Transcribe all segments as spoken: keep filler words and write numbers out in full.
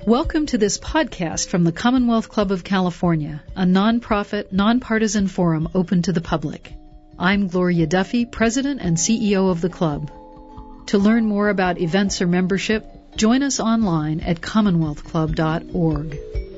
Welcome to this podcast from the Commonwealth Club of California, a nonprofit, nonpartisan forum open to the public. I'm Gloria Duffy, President and C E O of the club. To learn more about events or membership, join us online at commonwealth club dot org.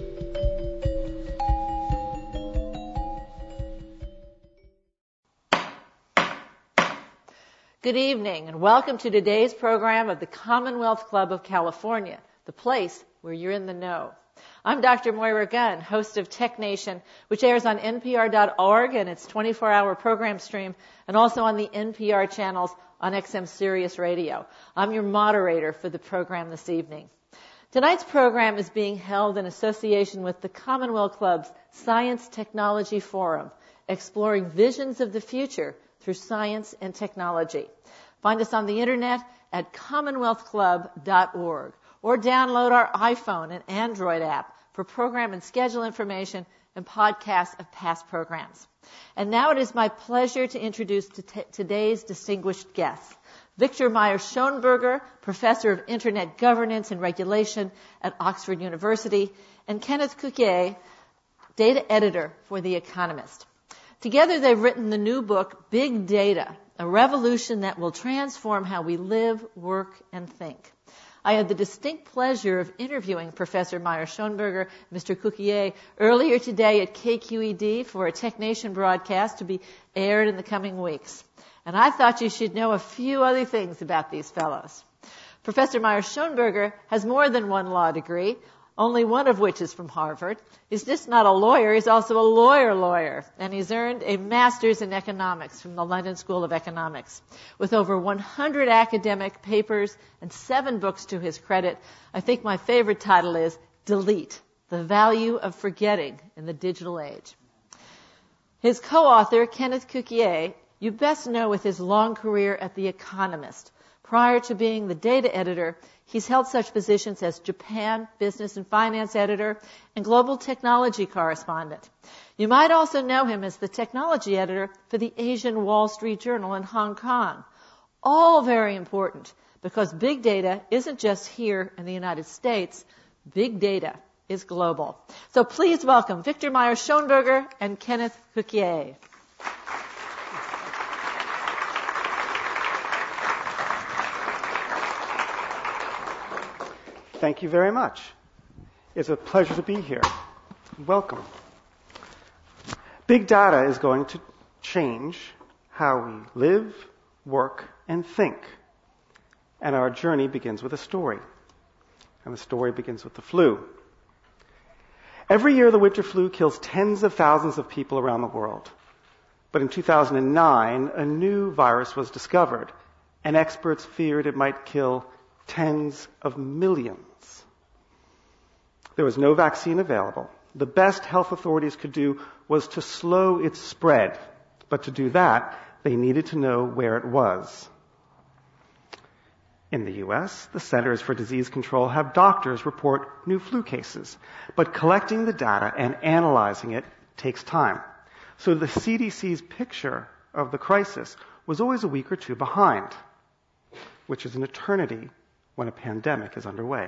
Good evening, and welcome to today's program of the Commonwealth Club of California, the place where you're in the know. I'm Doctor Moira Gunn, host of Tech Nation, which airs on N P R dot org and its twenty-four hour program stream, and also on the N P R channels on X M Sirius Radio. I'm your moderator for the program this evening. Tonight's program is being held in association with the Commonwealth Club's Science Technology Forum, exploring visions of the future through science and technology. Find us on the internet at commonwealth club dot org or download our iPhone and Android app for program and schedule information and podcasts of past programs. And now it is my pleasure to introduce to t- today's distinguished guests. Victor Meyer-Schonberger, Professor of Internet Governance and Regulation at Oxford University, and Kenneth Cukier, Data Editor for The Economist. Together they've written the new book, Big Data, a revolution that will transform how we live, work, and think. I had the distinct pleasure of interviewing Professor Meyer-Schonberger, Mister Cukier, earlier today at K Q E D for a Tech Nation broadcast to be aired in the coming weeks. And I thought you should know a few other things about these fellows. Professor Meyer-Schonberger has more than one law degree, only one of which is from Harvard. He's just not a lawyer, he's also a lawyer lawyer, and he's earned a master's in economics from the London School of Economics. With over one hundred academic papers and seven books to his credit, I think my favorite title is Delete, the Value of Forgetting in the Digital Age. His co-author, Kenneth Cukier, you best know with his long career at The Economist. Prior to being the data editor, he's held such positions as Japan Business and Finance Editor and Global Technology Correspondent. You might also know him as the technology editor for the Asian Wall Street Journal in Hong Kong. All very important, because big data isn't just here in the United States. Big data is global. So please welcome Victor Meyer-Schonberger and Kenneth Cukier. Thank you very much. It's a pleasure to be here. Welcome. Big data is going to change how we live, work, and think. And our journey begins with a story. And the story begins with the flu. Every year, the winter flu kills tens of thousands of people around the world. But in two thousand nine, a new virus was discovered, and experts feared it might kill tens of millions. There was no vaccine available. The best health authorities could do was to slow its spread. But to do that, they needed to know where it was. In the U S, the Centers for Disease Control have doctors report new flu cases. But collecting the data and analyzing it takes time. So the C D C's picture of the crisis was always a week or two behind, which is an eternity when a pandemic is underway.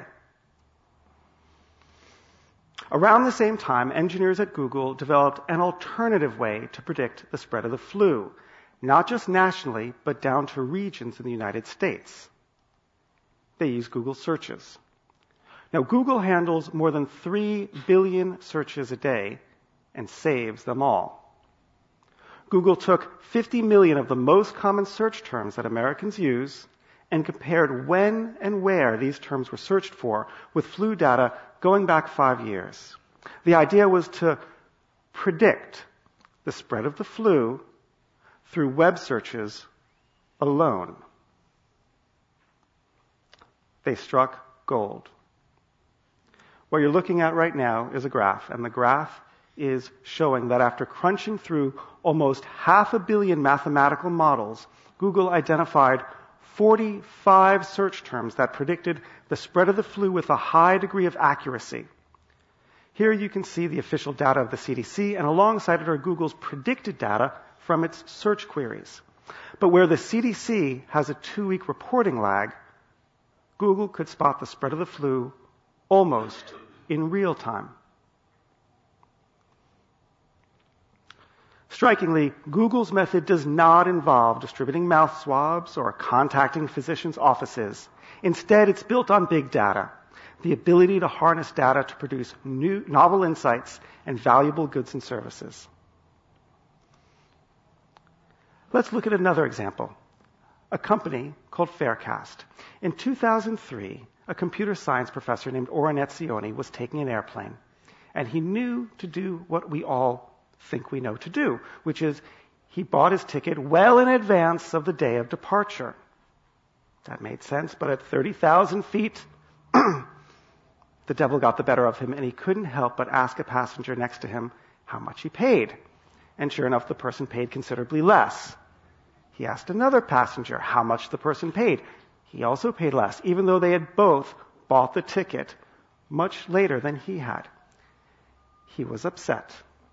Around the same time, engineers at Google developed an alternative way to predict the spread of the flu, not just nationally, but down to regions in the United States. They use Google searches. Now, Google handles more than three billion searches a day and saves them all. Google took fifty million of the most common search terms that Americans use and compared when and where these terms were searched for with flu data going back five years. The idea was to predict the spread of the flu through web searches alone. They struck gold. What you're looking at right now is a graph, and the graph is showing that after crunching through almost half a billion mathematical models, Google identified forty-five search terms that predicted the spread of the flu with a high degree of accuracy. Here you can see the official data of the C D C, and alongside it are Google's predicted data from its search queries. But where the C D C has a two-week reporting lag, Google could spot the spread of the flu almost in real time. Strikingly, Google's method does not involve distributing mouth swabs or contacting physicians' offices. Instead, it's built on big data, the ability to harness data to produce new, novel insights and valuable goods and services. Let's look at another example, a company called Faircast. In two thousand three, a computer science professor named Oren Etzioni was taking an airplane, and he knew to do what we all think we know to do, which is he bought his ticket well in advance of the day of departure. That made sense, but at thirty thousand feet, the devil got the better of him, and he couldn't help but ask a passenger next to him how much he paid. And sure enough, the person paid considerably less. He asked another passenger how much the person paid. He also paid less, even though they had both bought the ticket much later than he had. He was upset.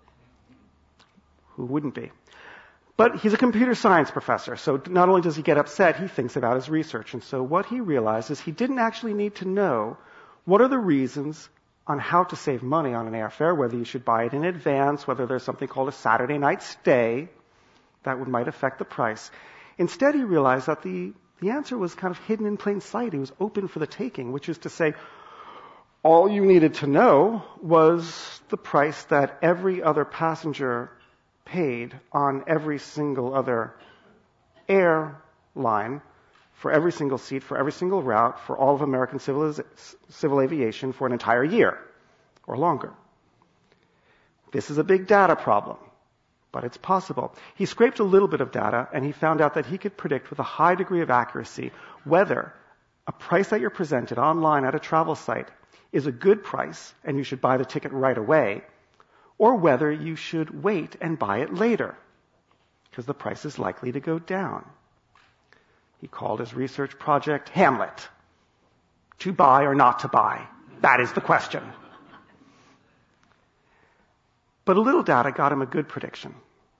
Who wouldn't be? But he's a computer science professor, so not only does he get upset, he thinks about his research. And so what he realized is he didn't actually need to know what are the reasons on how to save money on an airfare, whether you should buy it in advance, whether there's something called a Saturday night stay that would, might affect the price. Instead, he realized that the, the answer was kind of hidden in plain sight. It was open for the taking, which is to say, all you needed to know was the price that every other passenger paid on every single other airline, for every single seat, for every single route, for all of American civil, civil aviation for an entire year or longer. This is a big data problem, but it's possible. He scraped a little bit of data, and he found out that he could predict with a high degree of accuracy whether a price that you're presented online at a travel site is a good price, and you should buy the ticket right away, or whether you should wait and buy it later, because the price is likely to go down. He called his research project Hamlet. To buy or not to buy? That is the question. But a little data got him a good prediction.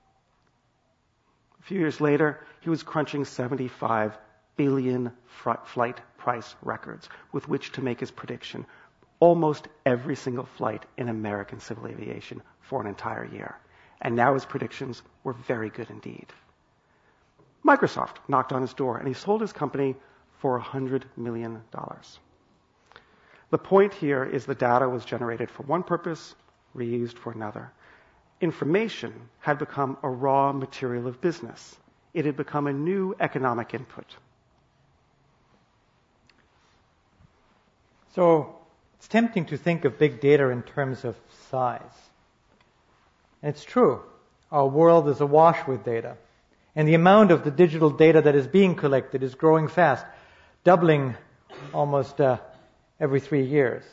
A few years later, he was crunching seventy-five billion flight price records with which to make his prediction. Almost every single flight in American civil aviation for an entire year. And now his predictions were very good indeed. Microsoft knocked on his door, and he sold his company for one hundred million dollars. The point here is the data was generated for one purpose, reused for another. Information had become a raw material of business. It had become a new economic input. So it's tempting to think of big data in terms of size. And it's true. Our world is awash with data. And the amount of the digital data that is being collected is growing fast, doubling almost uh, every three years.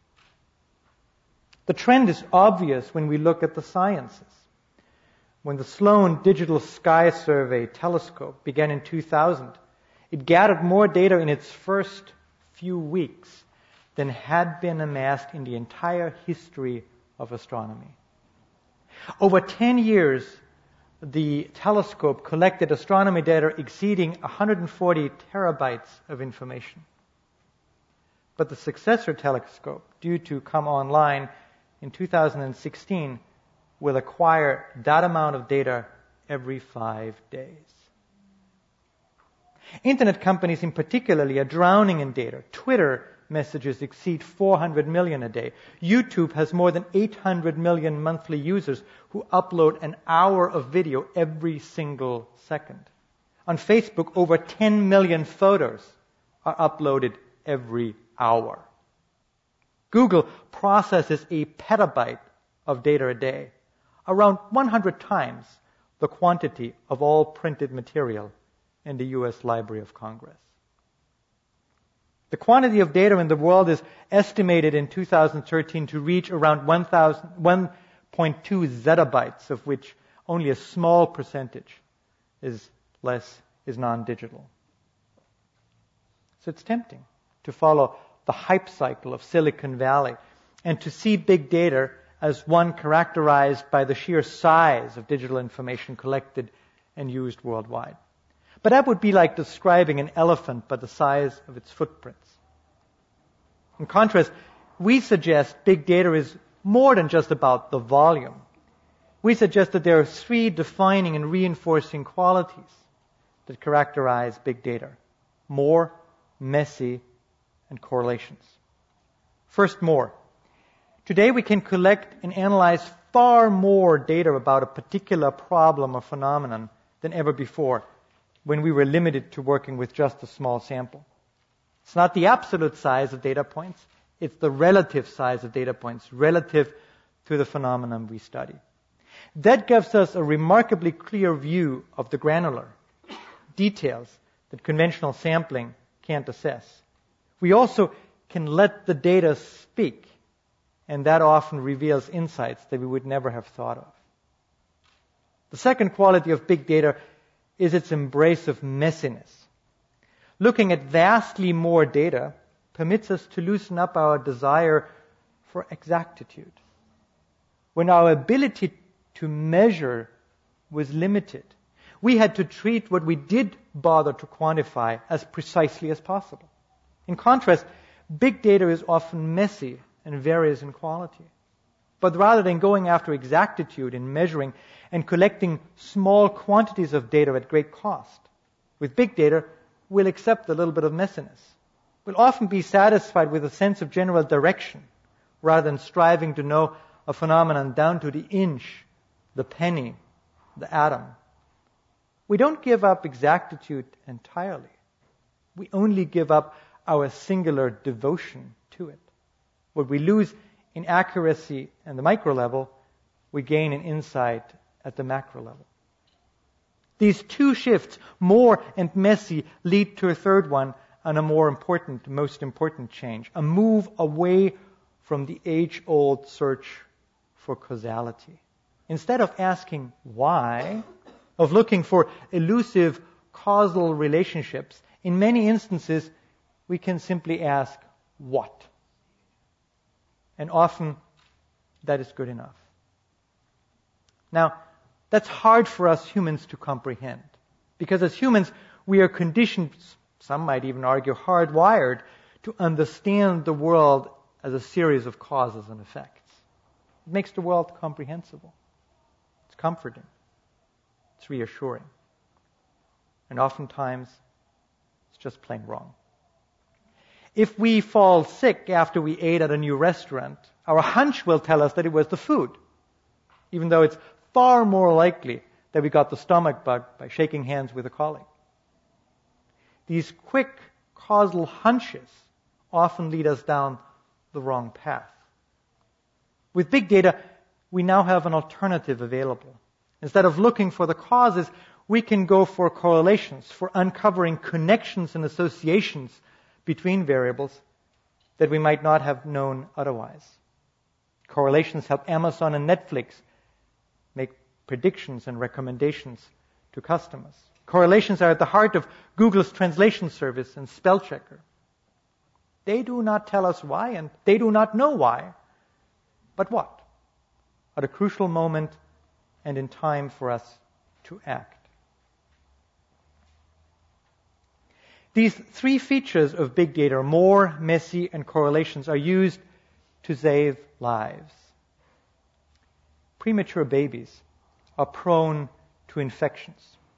The trend is obvious when we look at the sciences. When the Sloan Digital Sky Survey telescope began in two thousand, it gathered more data in its first few weeks than had been amassed in the entire history of astronomy. Over ten years, the telescope collected astronomy data exceeding one hundred forty terabytes of information. But the successor telescope, due to come online in two thousand sixteen, will acquire that amount of data every five days. Internet companies in particular are drowning in data. Twitter messages exceed four hundred million a day. YouTube has more than eight hundred million monthly users who upload an hour of video every single second. On Facebook, over ten million photos are uploaded every hour. Google processes a petabyte of data a day, around one hundred times the quantity of all printed material in the U S Library of Congress. The quantity of data in the world is estimated in two thousand thirteen to reach around one point two zettabytes, of which only a small percentage is less is non-digital. So it's tempting to follow the hype cycle of Silicon Valley and to see big data as one characterized by the sheer size of digital information collected and used worldwide. But that would be like describing an elephant by the size of its footprints. In contrast, we suggest big data is more than just about the volume. We suggest that there are three defining and reinforcing qualities that characterize big data: more, messy, and correlations. First, more. Today we can collect and analyze far more data about a particular problem or phenomenon than ever before when we were limited to working with just a small sample. It's not the absolute size of data points, it's the relative size of data points relative to the phenomenon we study. That gives us a remarkably clear view of the granular details that conventional sampling can't assess. We also can let the data speak, and that often reveals insights that we would never have thought of. The second quality of big data is its embrace of messiness. Looking at vastly more data permits us to loosen up our desire for exactitude. When our ability to measure was limited, we had to treat what we did bother to quantify as precisely as possible. In contrast, big data is often messy and varies in quality. But rather than going after exactitude in measuring and collecting small quantities of data at great cost, with big data, we'll accept a little bit of messiness. We'll often be satisfied with a sense of general direction, rather than striving to know a phenomenon down to the inch, the penny, the atom. We don't give up exactitude entirely. We only give up our singular devotion to it. What we lose in accuracy at the micro level, we gain in insight at the macro level. These two shifts, more and messy, lead to a third one and a more important, most important change, a move away from the age-old search for causality. Instead of asking why, of looking for elusive causal relationships, in many instances, we can simply ask what. And often, that is good enough. Now, that's hard for us humans to comprehend. Because as humans, we are conditioned, some might even argue hardwired, to understand the world as a series of causes and effects. It makes the world comprehensible. It's comforting. It's reassuring. And oftentimes, it's just plain wrong. If we fall sick after we ate at a new restaurant, our hunch will tell us that it was the food, even though it's far more likely that we got the stomach bug by shaking hands with a colleague. These quick causal hunches often lead us down the wrong path. With big data, we now have an alternative available. Instead of looking for the causes, we can go for correlations, for uncovering connections and associations between variables that we might not have known otherwise. Correlations help Amazon and Netflix make predictions and recommendations to customers. Correlations are at the heart of Google's translation service and spell checker. They do not tell us why, and they do not know why. But what? At a crucial moment and in time for us to act. These three features of big data, more, messy, and correlations, are used to save lives. Premature babies are prone to infections.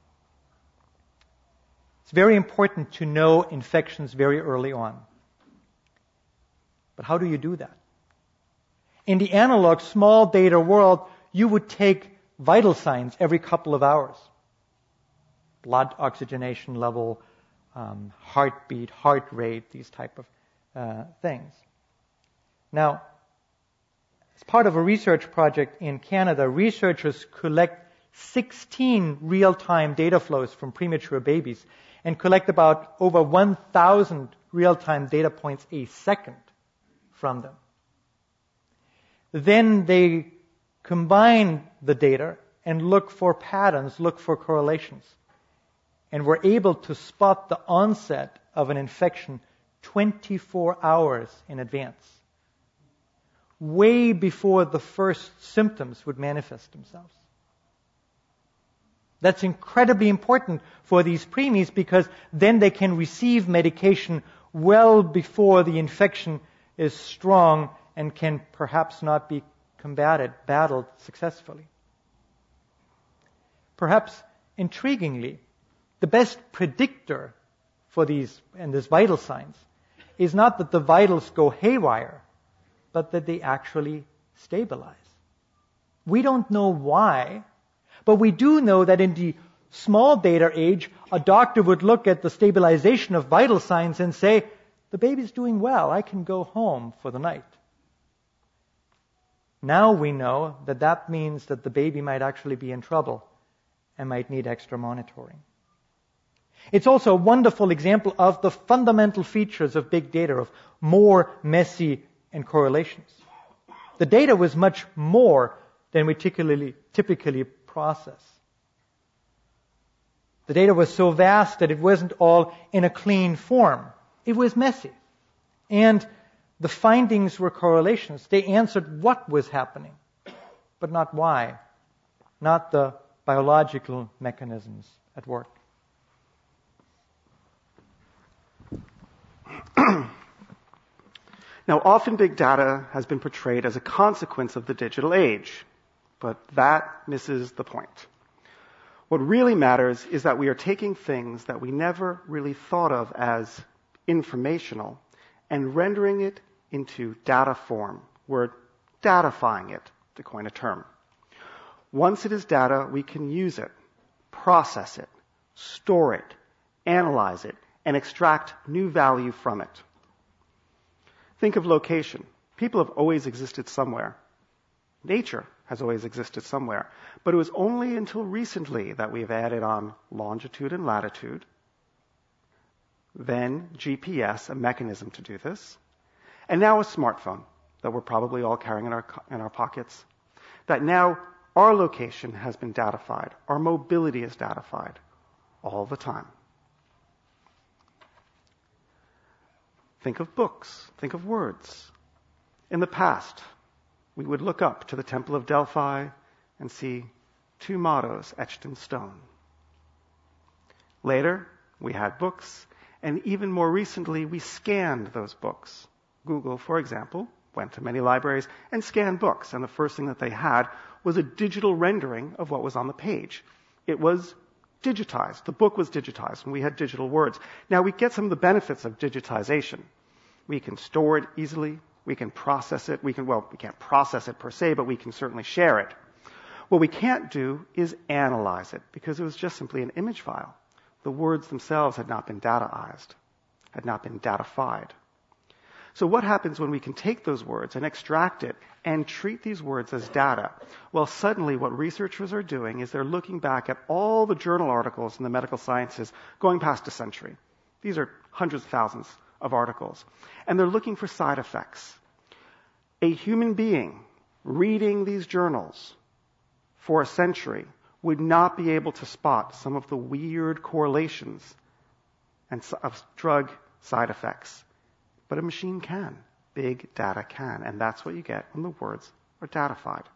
It's very important to know infections very early on. But how do you do that? In the analog small data world, you would take vital signs every couple of hours. Blood oxygenation level, um, heartbeat, heart rate, these type of uh, things. Now, as part of a research project in Canada, researchers collect sixteen real-time data flows from premature babies and collect about over one thousand real-time data points a second from them. Then they combine the data and look for patterns, look for correlations. And were able to spot the onset of an infection twenty-four hours in advance, way before the first symptoms would manifest themselves. That's incredibly important for these preemies because then they can receive medication well before the infection is strong and can perhaps not be combated, battled successfully. Perhaps intriguingly, the best predictor for these and this vital signs is not that the vitals go haywire, but that they actually stabilize. We don't know why, but we do know that in the small data age, a doctor would look at the stabilization of vital signs and say, the baby's doing well, I can go home for the night. Now we know that that means that the baby might actually be in trouble and might need extra monitoring. It's also a wonderful example of the fundamental features of big data, of more, messy, and correlations. The data was much more than we typically, typically process. The data was so vast that it wasn't all in a clean form. It was messy. And the findings were correlations. They answered what was happening, but not why, not the biological mechanisms at work. Now, often big data has been portrayed as a consequence of the digital age, but that misses the point. What really matters is that we are taking things that we never really thought of as informational and rendering it into data form. We're datafying it, to coin a term. Once it is data, we can use it, process it, store it, analyze it, and extract new value from it. Think of location. People have always existed somewhere. Nature has always existed somewhere. But it was only until recently that we've added on longitude and latitude, then G P S, a mechanism to do this, and now a smartphone that we're probably all carrying in our, in our pockets, that now our location has been datafied. Our mobility is datafied all the time. Think of books. Think of words. In the past, we would look up to the Temple of Delphi and see two mottos etched in stone. Later, we had books, and even more recently, we scanned those books. Google, for example, went to many libraries and scanned books, and the first thing that they had was a digital rendering of what was on the page. It was digitized. The book was digitized, and we had digital words. Now, we get some of the benefits of digitization. We can store it easily. We can process it. We can, well, we can't process it per se, but we can certainly share it. What we can't do is analyze it, because it was just simply an image file. The words themselves had not been dataized, had not been datafied. So what happens when we can take those words and extract it and treat these words as data? Well, suddenly what researchers are doing is they're looking back at all the journal articles in the medical sciences going past a century. These are hundreds of thousands of articles. And they're looking for side effects. A human being reading these journals for a century would not be able to spot some of the weird correlations and of drug side effects. But a machine can. Big data can. And that's what you get when the words are datafied.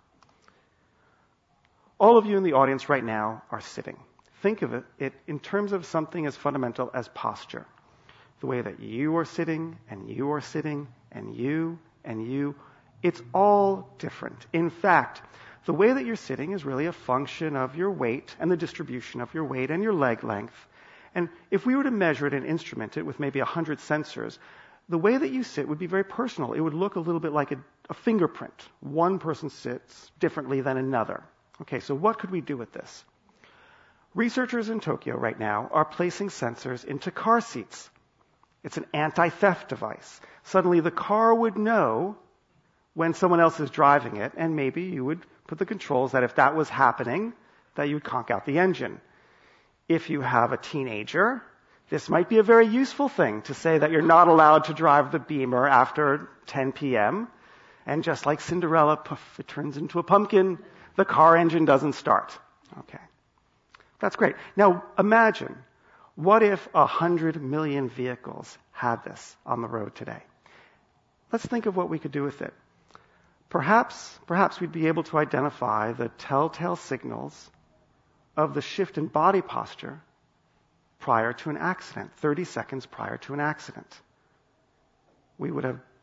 All of you in the audience right now are sitting. Think of it, it in terms of something as fundamental as posture. The way that you are sitting, and you are sitting, and you, and you, it's all different. In fact, the way that you're sitting is really a function of your weight and the distribution of your weight and your leg length. And if we were to measure it and instrument it with maybe one hundred sensors, the way that you sit would be very personal. It would look a little bit like a, a fingerprint. One person sits differently than another. Okay, so what could we do with this? Researchers in Tokyo right now are placing sensors into car seats. It's an anti-theft device. Suddenly the car would know when someone else is driving it, and maybe you would put the controls that if that was happening, that you would conk out the engine. If you have a teenager, this might be a very useful thing to say that you're not allowed to drive the Beamer after ten p.m. And just like Cinderella, poof, it turns into a pumpkin. The car engine doesn't start. Okay. That's great. Now imagine, what if a hundred million vehicles had this on the road today? Let's think of what we could do with it. Perhaps, perhaps we'd be able to identify the telltale signals of the shift in body posture prior to an accident, thirty seconds prior to an accident. We would have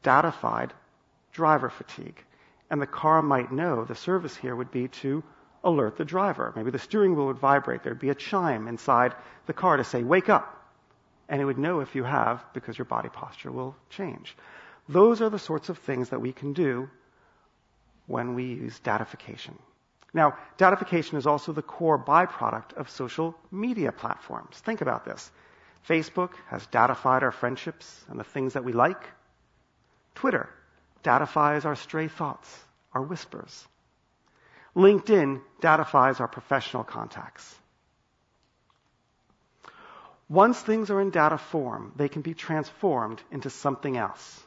datafied driver fatigue. And the car might know the service here would be to alert the driver. Maybe the steering wheel would vibrate. There'd be a chime inside the car to say, wake up. And it would know if you have, because your body posture will change. Those are the sorts of things that we can do when we use datification. Now, datification is also the core byproduct of social media platforms. Think about this. Facebook has datified our friendships and the things that we like. Twitter datifies our stray thoughts, our whispers. LinkedIn datifies our professional contacts. Once things are in data form, they can be transformed into something else.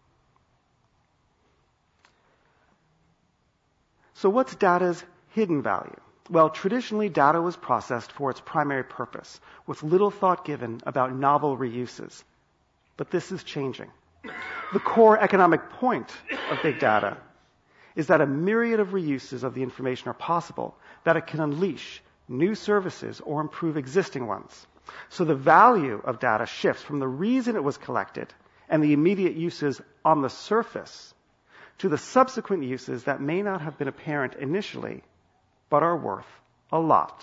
So what's data's hidden value? Well, traditionally, data was processed for its primary purpose, with little thought given about novel reuses. But this is changing. The core economic point of big data is that a myriad of reuses of the information are possible, that it can unleash new services or improve existing ones. So the value of data shifts from the reason it was collected and the immediate uses on the surface to the subsequent uses that may not have been apparent initially, but are worth a lot.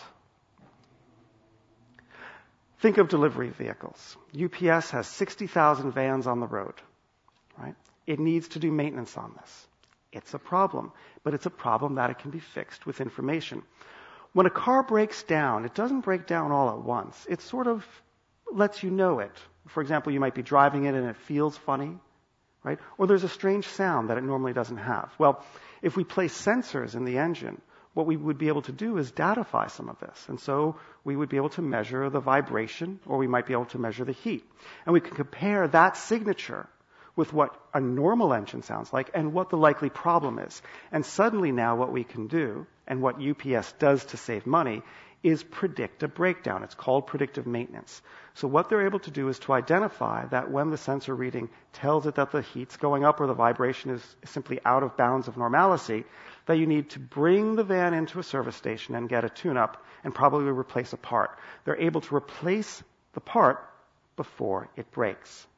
Think of delivery vehicles. U P S has sixty thousand vans on the road, right? It needs to do maintenance on this. It's a problem, but it's a problem that it can be fixed with information. When a car breaks down, it doesn't break down all at once. It sort of lets you know it. For example, you might be driving it and it feels funny, right? Or there's a strange sound that it normally doesn't have. Well, if we place sensors in the engine, what we would be able to do is datify some of this. And so we would be able to measure the vibration, or we might be able to measure the heat. And we can compare that signature with what a normal engine sounds like and what the likely problem is. And suddenly now what we can do, and what U P S does to save money, is predict a breakdown. It's called predictive maintenance. So what they're able to do is to identify that when the sensor reading tells it that the heat's going up or the vibration is simply out of bounds of normalcy, that you need to bring the van into a service station and get a tune-up and probably replace a part. They're able to replace the part before it breaks.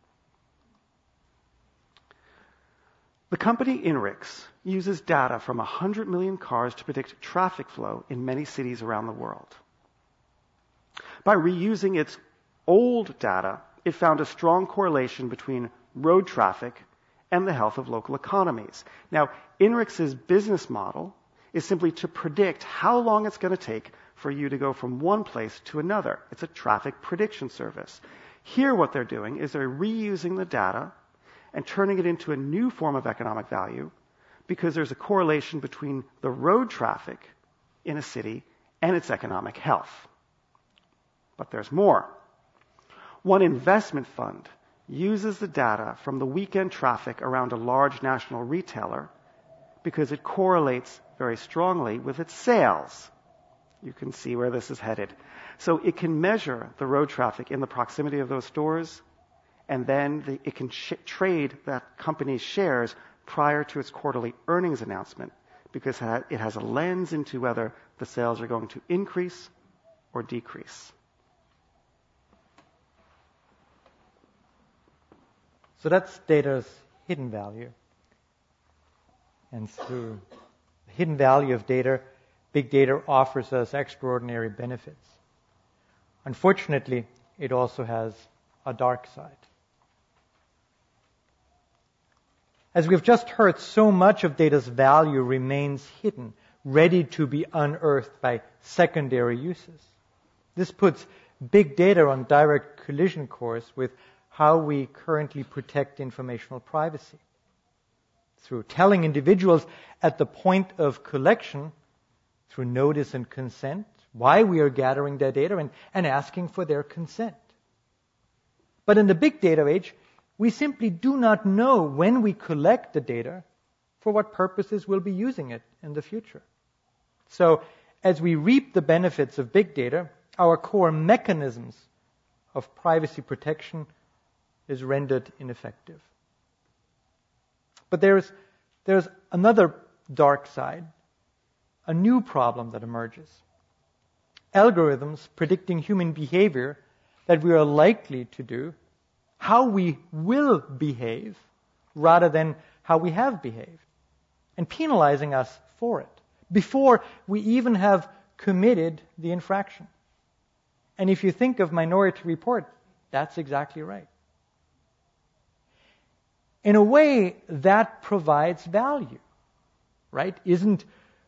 The company Inrix uses data from one hundred million cars to predict traffic flow in many cities around the world. By reusing its old data, it found a strong correlation between road traffic and the health of local economies. Now, Inrix's business model is simply to predict how long it's going to take for you to go from one place to another. It's a traffic prediction service. Here what they're doing is they're reusing the data and turning it into a new form of economic value because there's a correlation between the road traffic in a city and its economic health. But there's more. One investment fund uses the data from the weekend traffic around a large national retailer because it correlates very strongly with its sales. You can see where this is headed. So it can measure the road traffic in the proximity of those stores, and then the, it can sh- trade that company's shares prior to its quarterly earnings announcement because it has a lens into whether the sales are going to increase or decrease. So that's data's hidden value. And through the hidden value of data, big data offers us extraordinary benefits. Unfortunately, it also has a dark side. As we've just heard, so much of data's value remains hidden, ready to be unearthed by secondary uses. This puts big data on direct collision course with how we currently protect informational privacy. Through telling individuals at the point of collection, through notice and consent, why we are gathering their data and, and asking for their consent. But in the big data age, we simply do not know when we collect the data for what purposes we'll be using it in the future. So as we reap the benefits of big data, our core mechanisms of privacy protection is rendered ineffective. But there's, there's another dark side, a new problem that emerges. Algorithms predicting human behavior that we are likely to do, how we will behave, rather than how we have behaved, and penalizing us for it before we even have committed the infraction. And if you think of Minority Report, that's exactly right. In a way, that provides value, right? Isn't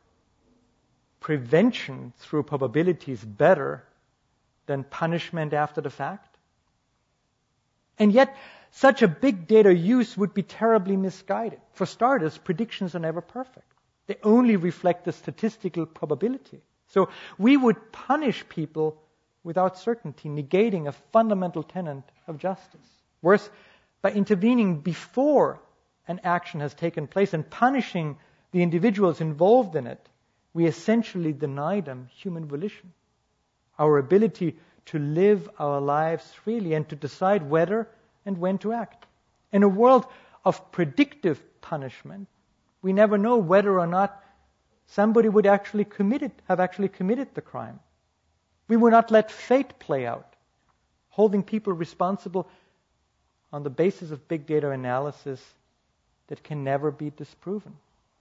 prevention through probabilities better than punishment after the fact? And yet, such a big data use would be terribly misguided. For starters, predictions are never perfect. They only reflect the statistical probability. So we would punish people without certainty, negating a fundamental tenet of justice. Worse, by intervening before an action has taken place and punishing the individuals involved in it, we essentially deny them human volition, our ability to live our lives freely and to decide whether and when to act. In a world of predictive punishment, we never know whether or not somebody would actually commit it, have actually committed the crime. We will not let fate play out, holding people responsible on the basis of big data analysis that can never be disproven.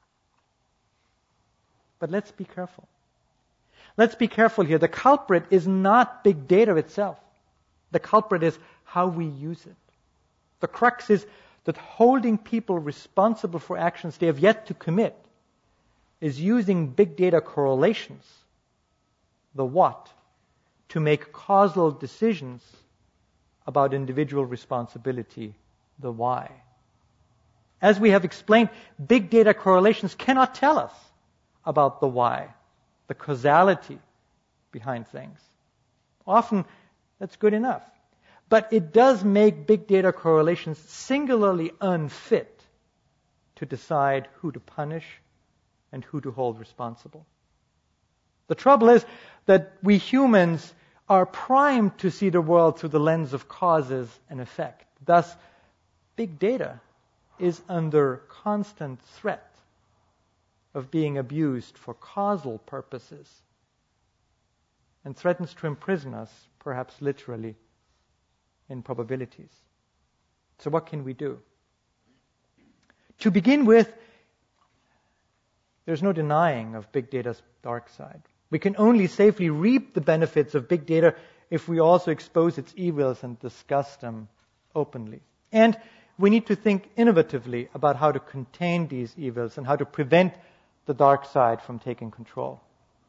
But let's be careful. Let's be careful here. The culprit is not big data itself. The culprit is how we use it. The crux is that holding people responsible for actions they have yet to commit is using big data correlations, the what, to make causal decisions about individual responsibility, the why. As we have explained, big data correlations cannot tell us about the why, the causality behind things. Often, that's good enough. But it does make big data correlations singularly unfit to decide who to punish and who to hold responsible. The trouble is that we humans are primed to see the world through the lens of causes and effect. Thus, big data is under constant threat of being abused for causal purposes and threatens to imprison us, perhaps literally, in probabilities. So what can we do? To begin with, there's no denying of big data's dark side. We can only safely reap the benefits of big data if we also expose its evils and discuss them openly. And we need to think innovatively about how to contain these evils and how to prevent the dark side from taking control.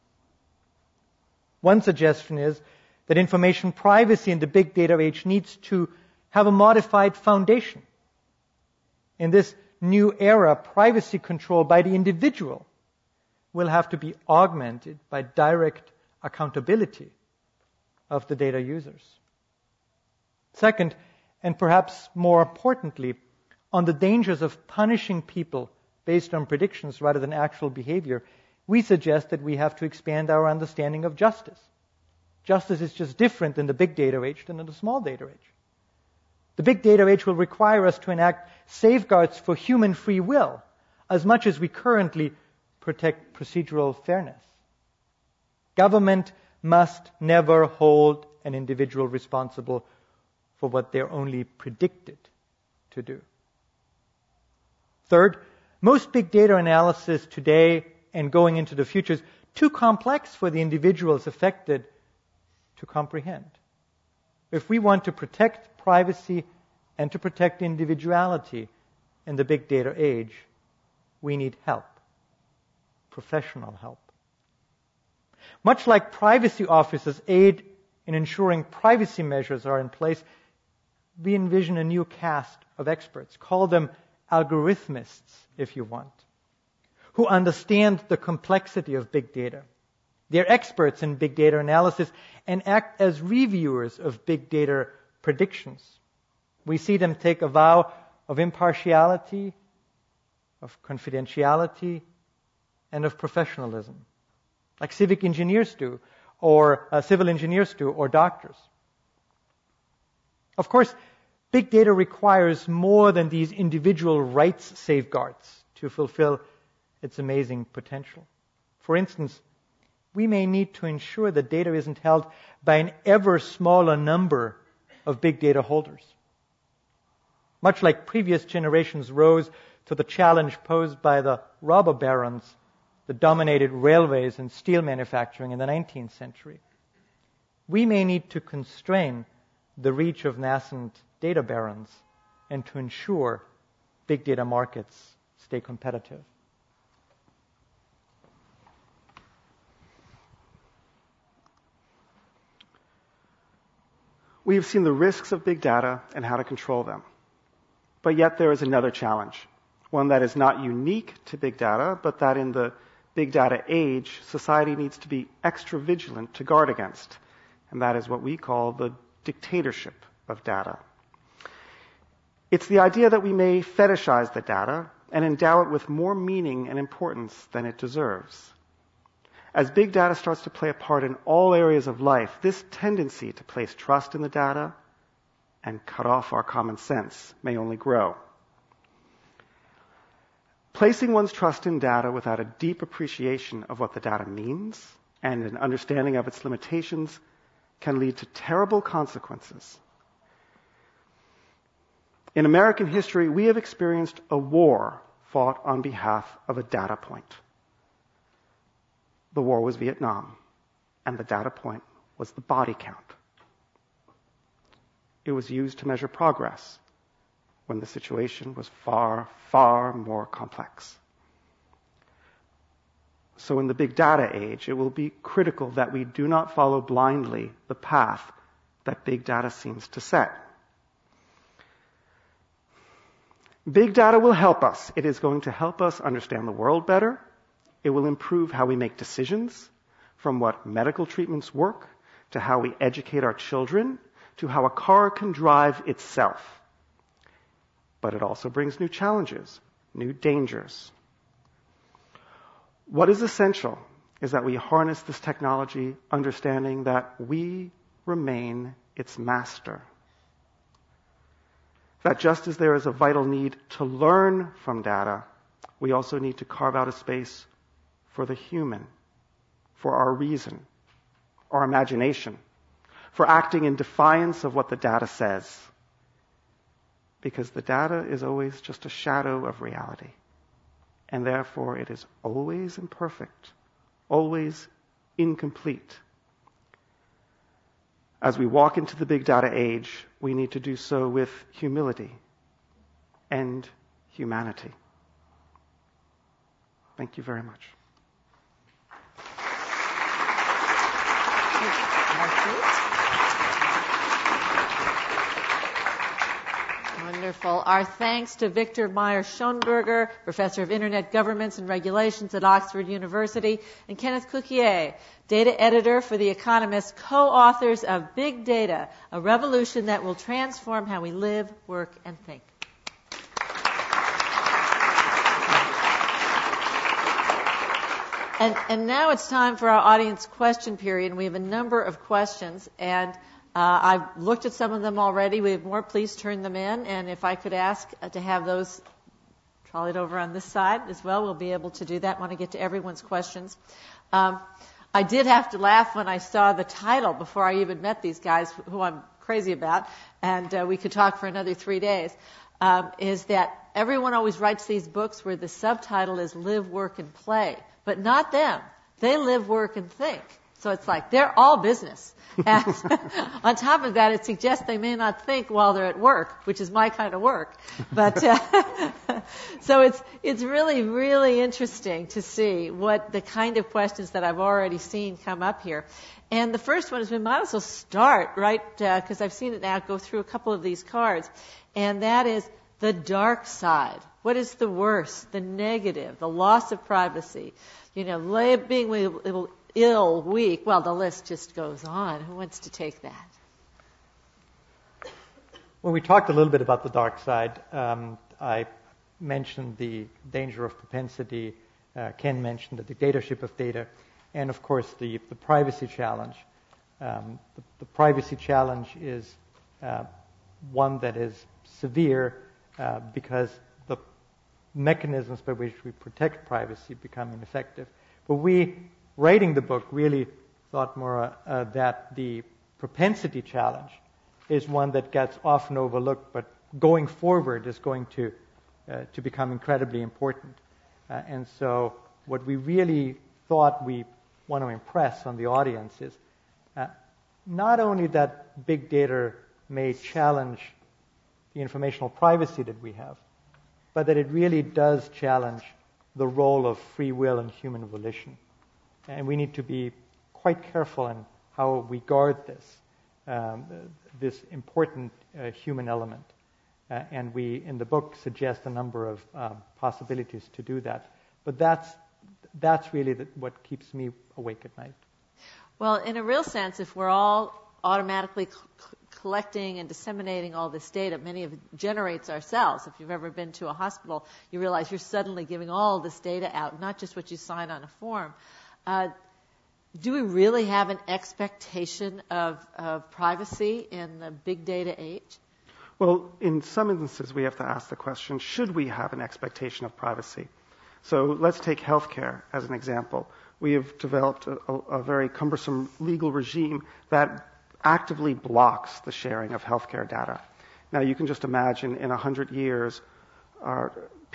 One suggestion is that information privacy in the big data age needs to have a modified foundation. In this new era, privacy control by the individual will have to be augmented by direct accountability of the data users. Second, and perhaps more importantly, on the dangers of punishing people based on predictions rather than actual behavior, we suggest that we have to expand our understanding of justice. Justice is just different in the big data age than in the small data age. The big data age will require us to enact safeguards for human free will as much as we currently protect procedural fairness. Government must never hold an individual responsible for what they're only predicted to do. Third, most big data analysis today and going into the future is too complex for the individuals affected to comprehend. If we want to protect privacy and to protect individuality in the big data age, we need help, professional help. Much like privacy officers aid in ensuring privacy measures are in place, we envision a new cast of experts. Call them algorithmists, if you want, who understand the complexity of big data. They're experts in big data analysis and act as reviewers of big data predictions. We see them take a vow of impartiality, of confidentiality, and of professionalism, like civic engineers do, or uh, civil engineers do, or doctors. Of course, big data requires more than these individual rights safeguards to fulfill its amazing potential. For instance, we may need to ensure that data isn't held by an ever smaller number of big data holders. much like previous generations rose to the challenge posed by the robber barons that dominated railways and steel manufacturing in the nineteenth century. We may need to constrain the reach of nascent data barons and to ensure big data markets stay competitive. We have seen the risks of big data and how to control them. But yet there is another challenge, one that is not unique to big data, but that in the big data age, society needs to be extra vigilant to guard against. And that is what we call the dictatorship of data. It's the idea that we may fetishize the data and endow it with more meaning and importance than it deserves. As big data starts to play a part in all areas of life, this tendency to place trust in the data and cut off our common sense may only grow. Placing one's trust in data without a deep appreciation of what the data means and an understanding of its limitations can lead to terrible consequences. In American history, we have experienced a war fought on behalf of a data point. The war was Vietnam, and the data point was the body count. It was used to measure progress when the situation was far, far more complex. So in the big data age, it will be critical that we do not follow blindly the path that big data seems to set. Big data will help us. It is going to help us understand the world better. It will improve how we make decisions, from what medical treatments work, to how we educate our children, to how a car can drive itself. But it also brings new challenges, new dangers. What is essential is that we harness this technology, understanding that we remain its master. That just as there is a vital need to learn from data, we also need to carve out a space for the human, for our reason, our imagination, for acting in defiance of what the data says. Because the data is always just a shadow of reality. And therefore it is always imperfect, always incomplete. As we walk into the big data age, we need to do so with humility and humanity. Thank you very much. Wonderful. Our thanks to Victor Meyer-Schonberger, Professor of Internet Governance and Regulations at Oxford University, and Kenneth Cukier, Data Editor for The Economist, co-authors of Big Data, a revolution that will transform how we live, work, and think. And, and now it's time for our audience question period, and we have a number of questions, and Uh, I've looked at some of them already. We have more. Please turn them in. And if I could ask uh, to have those trolleyed over on this side as well, we'll be able to do that. I want to get to everyone's questions. Um, I did have to laugh when I saw the title before I even met these guys, who I'm crazy about, and uh, we could talk for another three days, um, is that everyone always writes these books where the subtitle is Live, Work, and Play. But not them. They live, work, and think. So it's like they're all business. And on top of that, it suggests they may not think while they're at work, which is my kind of work. But uh, so it's it's really, really interesting to see what the kind of questions that I've already seen come up here. And the first one is we might as well start, right, because uh, I've seen it now, go through a couple of these cards. And that is the dark side. What is the worst, the negative, the loss of privacy? You know, being able ill, weak, well, the list just goes on. Who wants to take that? Well, we talked a little bit about the dark side. Um, I mentioned the danger of propensity. Uh, Ken mentioned the dictatorship of data. And, of course, the, the privacy challenge. Um, the, the privacy challenge is uh, one that is severe uh, because the mechanisms by which we protect privacy become ineffective. But we, writing the book, really thought more uh, that the propensity challenge is one that gets often overlooked, but going forward is going to uh, to become incredibly important. Uh, and so what we really thought we want to impress on the audience is uh, not only that big data may challenge the informational privacy that we have, but that it really does challenge the role of free will and human volition. And we need to be quite careful in how we guard this, um, this important uh, human element. Uh, and we, in the book, suggest a number of um, possibilities to do that. But that's that's really the, what keeps me awake at night. Well, in a real sense, if we're all automatically c- collecting and disseminating all this data, many of it generates ourselves. If you've ever been to a hospital, you realize you're suddenly giving all this data out, not just what you sign on a form. Uh, do we really have an expectation of, of privacy in the big data age? Well, in some instances, we have to ask the question, should we have an expectation of privacy? So let's take healthcare as an example. We have developed a, a, a very cumbersome legal regime that actively blocks the sharing of healthcare data. Now, you can just imagine in a hundred years, our,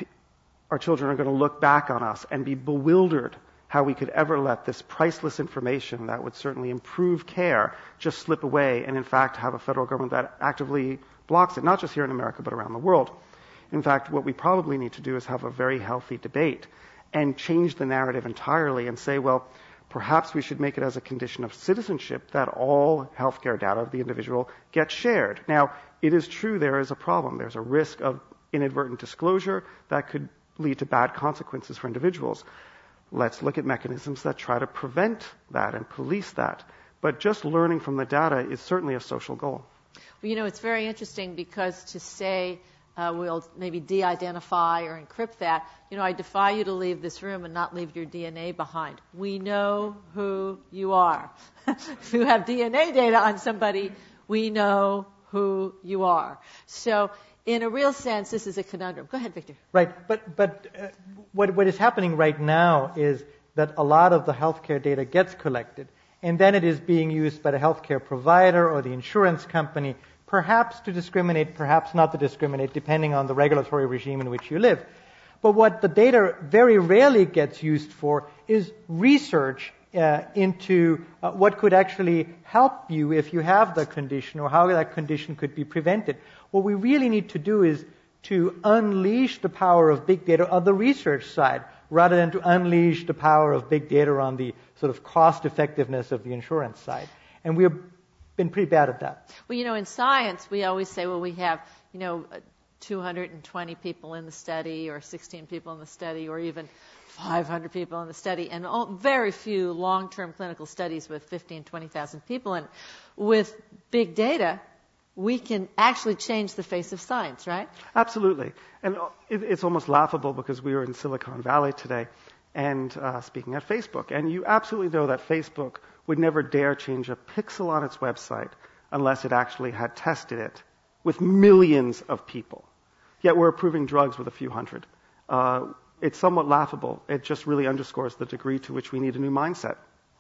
our children are going to look back on us and be bewildered how we could ever let this priceless information that would certainly improve care just slip away and, in fact, have a federal government that actively blocks it, not just here in America, but around the world. In fact, what we probably need to do is have a very healthy debate and change the narrative entirely and say, well, perhaps we should make it as a condition of citizenship that all healthcare data of the individual gets shared. Now, it is true there is a problem. There's a risk of inadvertent disclosure that could lead to bad consequences for individuals. Let's look at mechanisms that try to prevent that and police that. But just learning from the data is certainly a social goal. Well, you know, it's very interesting because to say uh, we'll maybe de-identify or encrypt that, you know, I defy you to leave this room and not leave your D N A behind. We know who you are. If you have D N A data on somebody, we know who you are. So in a real sense, this is a conundrum. Go ahead, Victor. Right, but but uh, what what is happening right now is that a lot of the healthcare data gets collected, and then it is being used by the healthcare provider or the insurance company, perhaps to discriminate, perhaps not to discriminate, depending on the regulatory regime in which you live. But what the data very rarely gets used for is research uh, into uh, what could actually help you if you have the condition or how that condition could be prevented. What we really need to do is to unleash the power of big data on the research side, rather than to unleash the power of big data on the sort of cost effectiveness of the insurance side. And we've been pretty bad at that. Well, you know, in science, we always say, well, we have, you know, two hundred twenty people in the study or sixteen people in the study or even five hundred people in the study, and all, very few long-term clinical studies with fifteen, twenty thousand people. And with big data, we can actually change the face of science, right? Absolutely. And it, it's almost laughable because we were in Silicon Valley today and uh, speaking at Facebook. And you absolutely know that Facebook would never dare change a pixel on its website unless it actually had tested it with millions of people. Yet we're approving drugs with a few hundred. Uh, it's somewhat laughable. It just really underscores the degree to which we need a new mindset.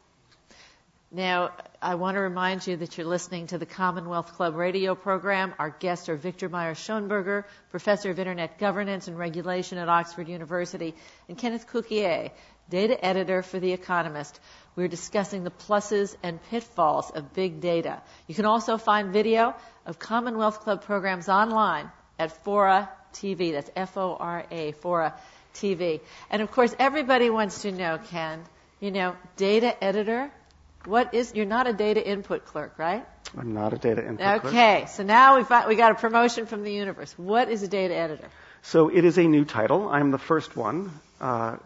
Now, I want to remind you that you're listening to the Commonwealth Club radio program. Our guests are Victor Meyer-Schonberger, Professor of Internet Governance and Regulation at Oxford University, and Kenneth Cukier, Data Editor for The Economist. We're discussing the pluses and pitfalls of big data. You can also find video of Commonwealth Club programs online at Fora T V. That's F O R A, Fora T V. And, of course, everybody wants to know, Ken, you know, data editor. What is, you're not a data input clerk, right? I'm not a data input okay, clerk. Okay, so now we've got, we got a promotion from the universe. What is a data editor? So it is a new title. I'm the first one. Uh,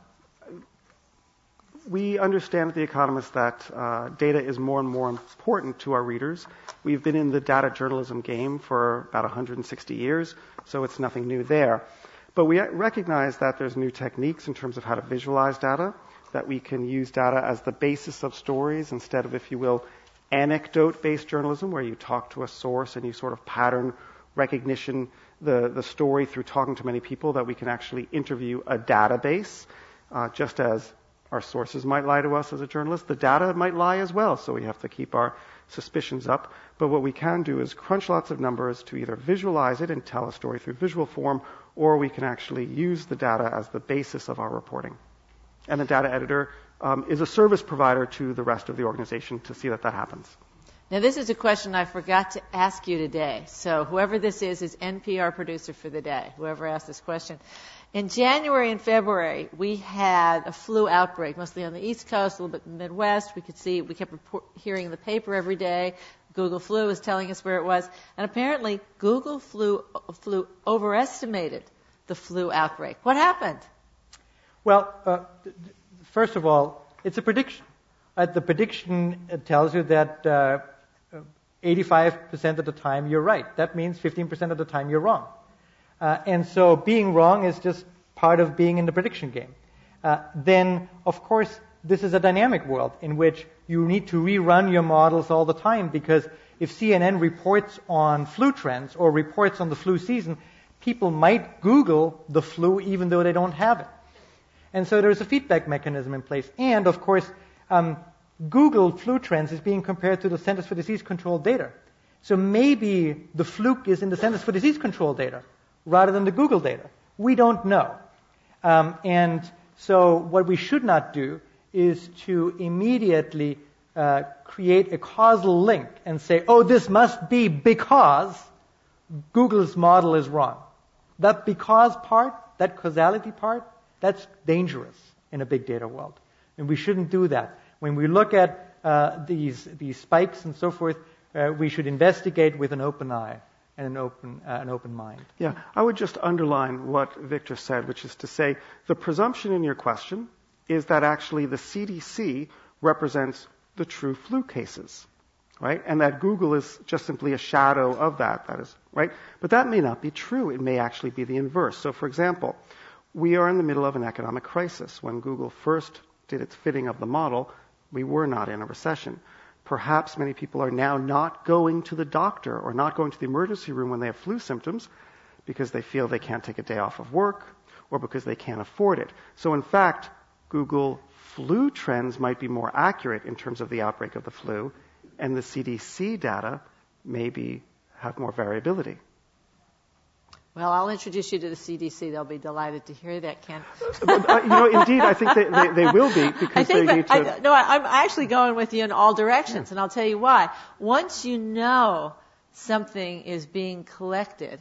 we understand at The Economist that uh, data is more and more important to our readers. We've been in the data journalism game for about one hundred sixty years, so it's nothing new there. But we recognize that there's new techniques in terms of how to visualize data, that we can use data as the basis of stories instead of, if you will, anecdote-based journalism, where you talk to a source and you sort of pattern recognition the, the story through talking to many people, that we can actually interview a database, uh, just as our sources might lie to us as a journalist. The data might lie as well, so we have to keep our suspicions up, but what we can do is crunch lots of numbers to either visualize it and tell a story through visual form, or we can actually use the data as the basis of our reporting. And the data editor um, is a service provider to the rest of the organization to see that that happens. Now, this is a question I forgot to ask you today. So whoever this is is N P R producer for the day, whoever asked this question. In January and February, we had a flu outbreak, mostly on the East Coast, a little bit in the Midwest. We could see, we kept report, hearing in the paper every day. Google Flu was telling us where it was. And apparently, Google Flu, flu overestimated the flu outbreak. What happened? Well, uh, first of all, it's a prediction. Uh, the prediction tells you that uh, eighty-five percent of the time you're right. That means fifteen percent of the time you're wrong. Uh, and so being wrong is just part of being in the prediction game. Uh, then, of course, this is a dynamic world in which you need to rerun your models all the time, because if C N N reports on flu trends or reports on the flu season, people might Google the flu even though they don't have it. And so there's a feedback mechanism in place. And, of course, um, Google flu trends is being compared to the Centers for Disease Control data. So maybe the fluke is in the Centers for Disease Control data rather than the Google data. We don't know. Um, and so what we should not do is to immediately uh, create a causal link and say, oh, this must be because Google's model is wrong. That because part, that causality part, that's dangerous in a big data world. And we shouldn't do that. When we look at uh, these, these spikes and so forth, uh, we should investigate with an open eye and an open, uh, an open mind. Yeah, I would just underline what Victor said, which is to say the presumption in your question is that actually the C D C represents the true flu cases, right? And that Google is just simply a shadow of that, that is, right? But that may not be true. It may actually be the inverse. So, for example, we are in the middle of an economic crisis. When Google first did its fitting of the model, we were not in a recession. Perhaps many people are now not going to the doctor or not going to the emergency room when they have flu symptoms because they feel they can't take a day off of work or because they can't afford it. So in fact, Google flu trends might be more accurate in terms of the outbreak of the flu, and the C D C data maybe have more variability. Well, I'll introduce you to the C D C. They'll be delighted to hear that, Ken. But, uh, you know, indeed, I think they, they, they will be because I think they need to... I, no, I, I'm actually going with you in all directions, yeah. And I'll tell you why. Once you know something is being collected,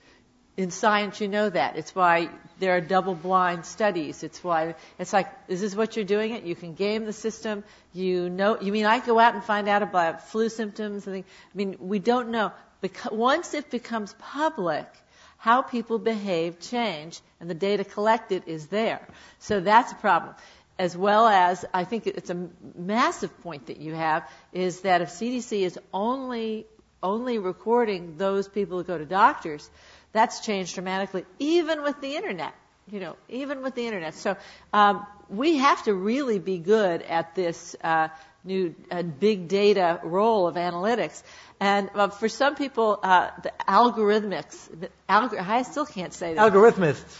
in science you know that. It's why there are double-blind studies. It's why it's like, is this what you're doing it? You can game the system. You know, you mean I go out and find out about flu symptoms? I mean, we don't know. Because once it becomes public, how people behave change, and the data collected is there. So that's a problem. As well as, I think it's a massive point that you have, is that if C D C is only only recording those people who go to doctors, that's changed dramatically, even with the internet. You know, even with the internet. So um, we have to really be good at this uh, new uh, big data role of analytics. And uh, for some people, uh, the algorithmics, the algor- I still can't say that. Algorithmists.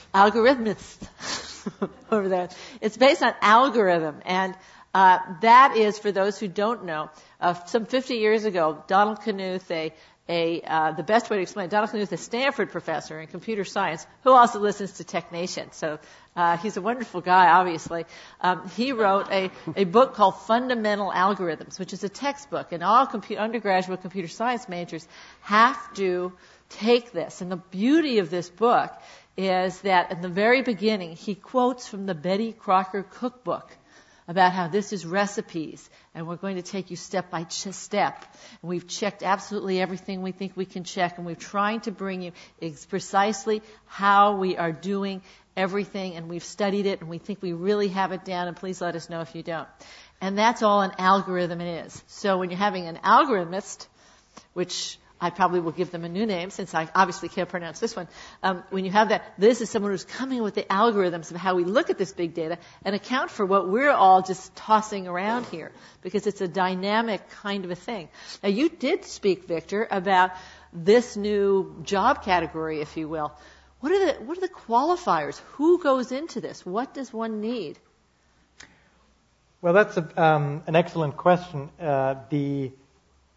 Algorithmists over there. It's based on algorithm. And uh, that is, for those who don't know, uh, some fifty years ago, Donald Knuth, a A, uh, the best way to explain it, Donald Knuth, a Stanford professor in computer science, who also listens to TechNation. So uh, he's a wonderful guy, obviously. Um, he wrote a, a book called Fundamental Algorithms, which is a textbook, and all compu- undergraduate computer science majors have to take this. And the beauty of this book is that in the very beginning, he quotes from the Betty Crocker cookbook about how this is recipes, and we're going to take you step by step. And we've checked absolutely everything we think we can check, and we're trying to bring you ex- precisely how we are doing everything, and we've studied it, and we think we really have it down, and please let us know if you don't. And that's all an algorithm is. So when you're having an algorithmist, which I probably will give them a new name since I obviously can't pronounce this one. Um, when you have that, this is someone who's coming with the algorithms of how we look at this big data and account for what we're all just tossing around here, because it's a dynamic kind of a thing. Now, you did speak, Victor, about this new job category, if you will. What are the what are the qualifiers? Who goes into this? What does one need? Well, that's a, um, an excellent question. Uh, the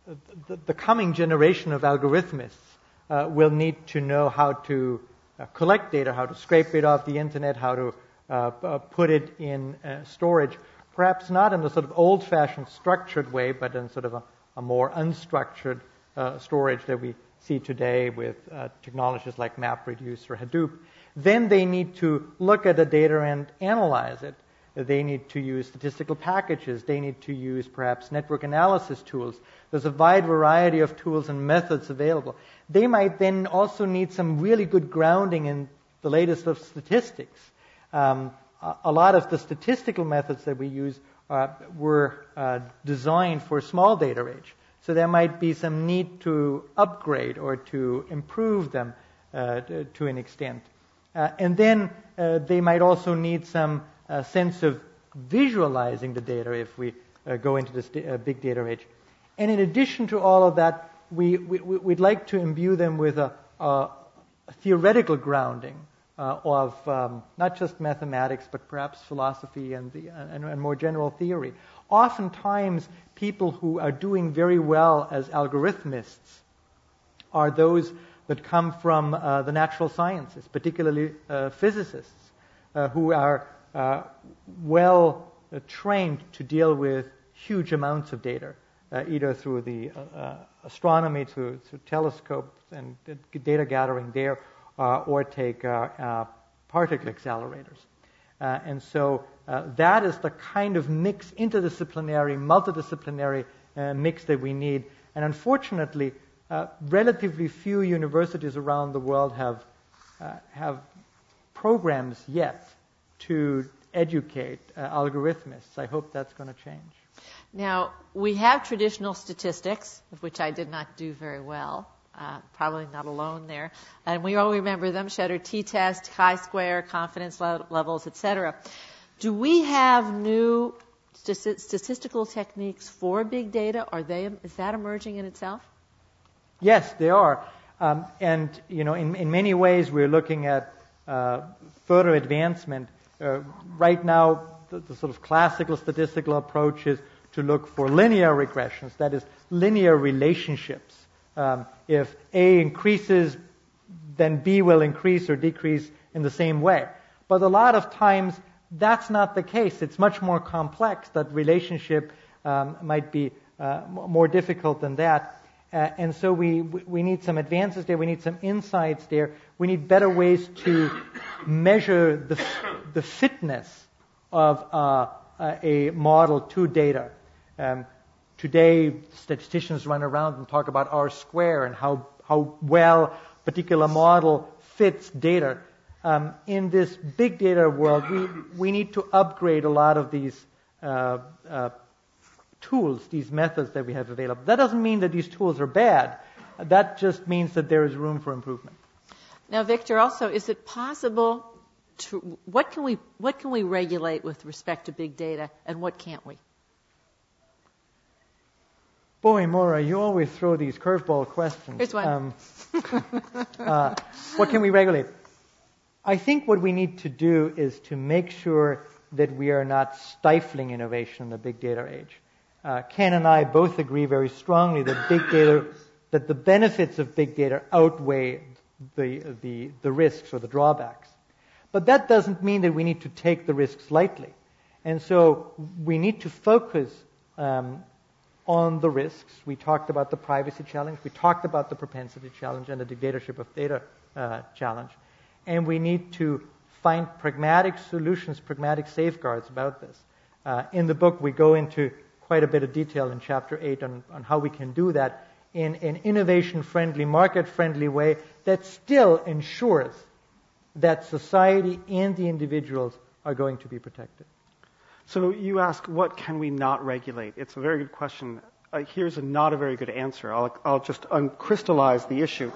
the, the coming generation of algorithmists uh, will need to know how to uh, collect data, how to scrape it off the internet, how to uh, uh, put it in uh, storage, perhaps not in the sort of old-fashioned structured way, but in sort of a, a more unstructured uh, storage that we see today with uh, technologies like MapReduce or Hadoop. Then they need to look at the data and analyze it. They need to use statistical packages. They need to use perhaps network analysis tools. There's a wide variety of tools and methods available. They might then also need some really good grounding in the latest of statistics. Um, a, a lot of the statistical methods that we use uh, were uh, designed for small data age. So there might be some need to upgrade or to improve them uh, to, to an extent. Uh, and then uh, they might also need some uh, sense of visualizing the data if we uh, go into this da- uh, big data age. And in addition to all of that, we, we, we'd like to imbue them with a, a theoretical grounding uh, of um, not just mathematics, but perhaps philosophy and, the, and, and more general theory. Oftentimes, people who are doing very well as algorithmists are those that come from uh, the natural sciences, particularly uh, physicists, uh, who are uh, well uh, trained to deal with huge amounts of data, uh, either through the uh, uh, astronomy, through, through telescopes and data gathering there, uh, or take uh, uh, particle accelerators. Uh, and so uh, that is the kind of mix, interdisciplinary, multidisciplinary uh, mix that we need. And unfortunately, uh, relatively few universities around the world have uh, have programs yet to educate uh, algorithmists. I hope that's going to change. Now, we have traditional statistics, of which I did not do very well. Uh, probably not alone there. And we all remember them, Schetter t-test, chi-square, confidence le- levels, et cetera. Do we have new st- statistical techniques for big data? Are they, is that emerging in itself? Yes, they are. Um, and, you know, in, in many ways we're looking at uh, further advancement. Uh, right now, the, the sort of classical statistical approach is to look for linear regressions, that is, linear relationships. Um, if A increases, then B will increase or decrease in the same way. But a lot of times, that's not the case. It's much more complex. That relationship um, might be uh, more difficult than that. Uh, and so we we need some advances there. We need some insights there. We need better ways to measure the the fitness of uh, a model to data. Um, Today, statisticians run around and talk about R square and how, how well a particular model fits data. Um, in this big data world, we, we need to upgrade a lot of these uh, uh, tools, these methods that we have available. That doesn't mean that these tools are bad. That just means that there is room for improvement. Now, Victor, also, is it possible to, what can we, what can we regulate with respect to big data and what can't we? Boy, Maura, you always throw these curveball questions. Here's one. Um, uh, what can we regulate? I think what we need to do is to make sure that we are not stifling innovation in the big data age. Uh, Ken and I both agree very strongly that big data, that the benefits of big data outweigh the, the, the risks or the drawbacks. But that doesn't mean that we need to take the risks lightly. And so we need to focus um, on the risks. We talked about the privacy challenge. We talked about the propensity challenge and the dictatorship of data uh, challenge. And we need to find pragmatic solutions, pragmatic safeguards about this. Uh, in the book, we go into quite a bit of detail in chapter eight on, on how we can do that in an innovation-friendly, market-friendly way that still ensures that society and the individuals are going to be protected. So you ask, what can we not regulate? It's a very good question. Uh, here's a not a very good answer. I'll, I'll just uncrystallize the issue.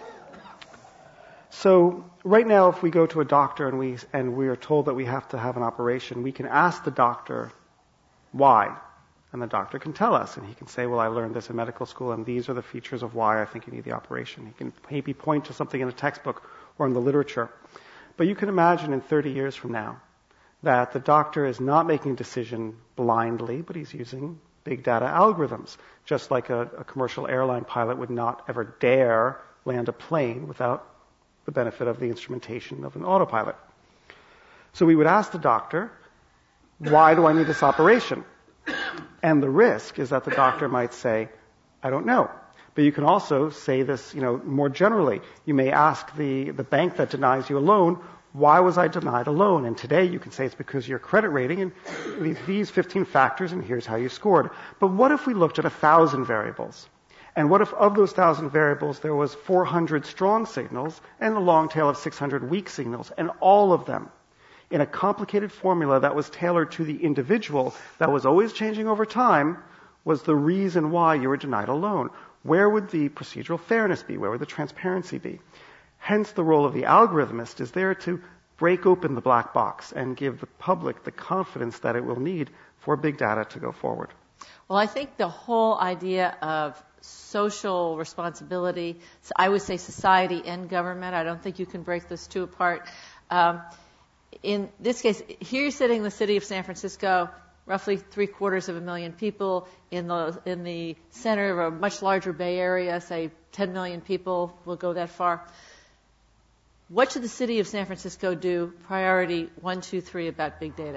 So right now, if we go to a doctor and we and we are told that we have to have an operation, we can ask the doctor why, and the doctor can tell us, and he can say, well, I learned this in medical school, and these are the features of why I think you need the operation. He can maybe point to something in a textbook or in the literature. But you can imagine in thirty years from now that the doctor is not making a decision blindly, but he's using big data algorithms, just like a, a commercial airline pilot would not ever dare land a plane without the benefit of the instrumentation of an autopilot. So we would ask the doctor, why do I need this operation? And the risk is that the doctor might say, I don't know. But you can also say this, you know, more generally. You may ask the, the bank that denies you a loan, why was I denied a loan? And today you can say it's because of your credit rating and these fifteen factors and here's how you scored. But what if we looked at a thousand variables? And what if of those thousand variables there was four hundred strong signals and a long tail of six hundred weak signals, and all of them in a complicated formula that was tailored to the individual, that was always changing over time, was the reason why you were denied a loan? Where would the procedural fairness be? Where would the transparency be? Hence, the role of the algorithmist is there to break open the black box and give the public the confidence that it will need for big data to go forward. Well, I think the whole idea of social responsibility, so I would say society and government, I don't think you can break those two apart. Um, in this case, here you're sitting in the city of San Francisco, roughly three quarters of a million people in the in the center of a much larger Bay Area, say ten million people, will go that far. What should the city of San Francisco do, priority one, two, three, about big data?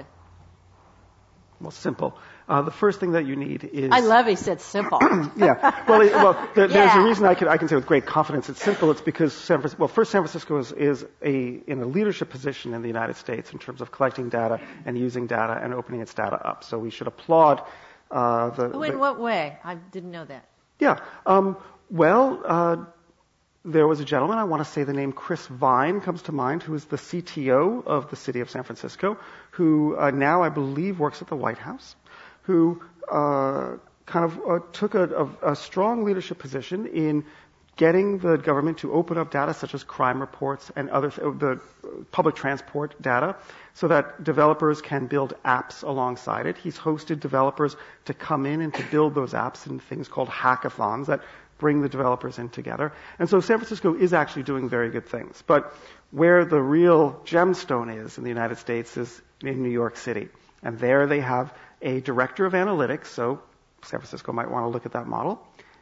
Well, simple. Uh, the first thing that you need is... I love he said simple. yeah. Well, it, well there, yeah. there's a reason I can, I can say with great confidence it's simple. It's because, San Francisco, well, first, San Francisco is, is a, in a leadership position in the United States in terms of collecting data and using data and opening its data up. So we should applaud uh, the... Oh, in the, what way? I didn't know that. Yeah. Um, well... Uh, There was a gentleman, I want to say the name Chris Vine comes to mind, who is the C T O of the city of San Francisco, who uh, now I believe works at the White House, who uh, kind of uh, took a, a, a strong leadership position in getting the government to open up data such as crime reports and other th- the public transport data so that developers can build apps alongside it. He's hosted developers to come in and to build those apps in things called hackathons that bring the developers in together. And so San Francisco is actually doing very good things. But where the real gemstone is in the United States is in New York City. And there they have a director of analytics, so San Francisco might want to look at that model.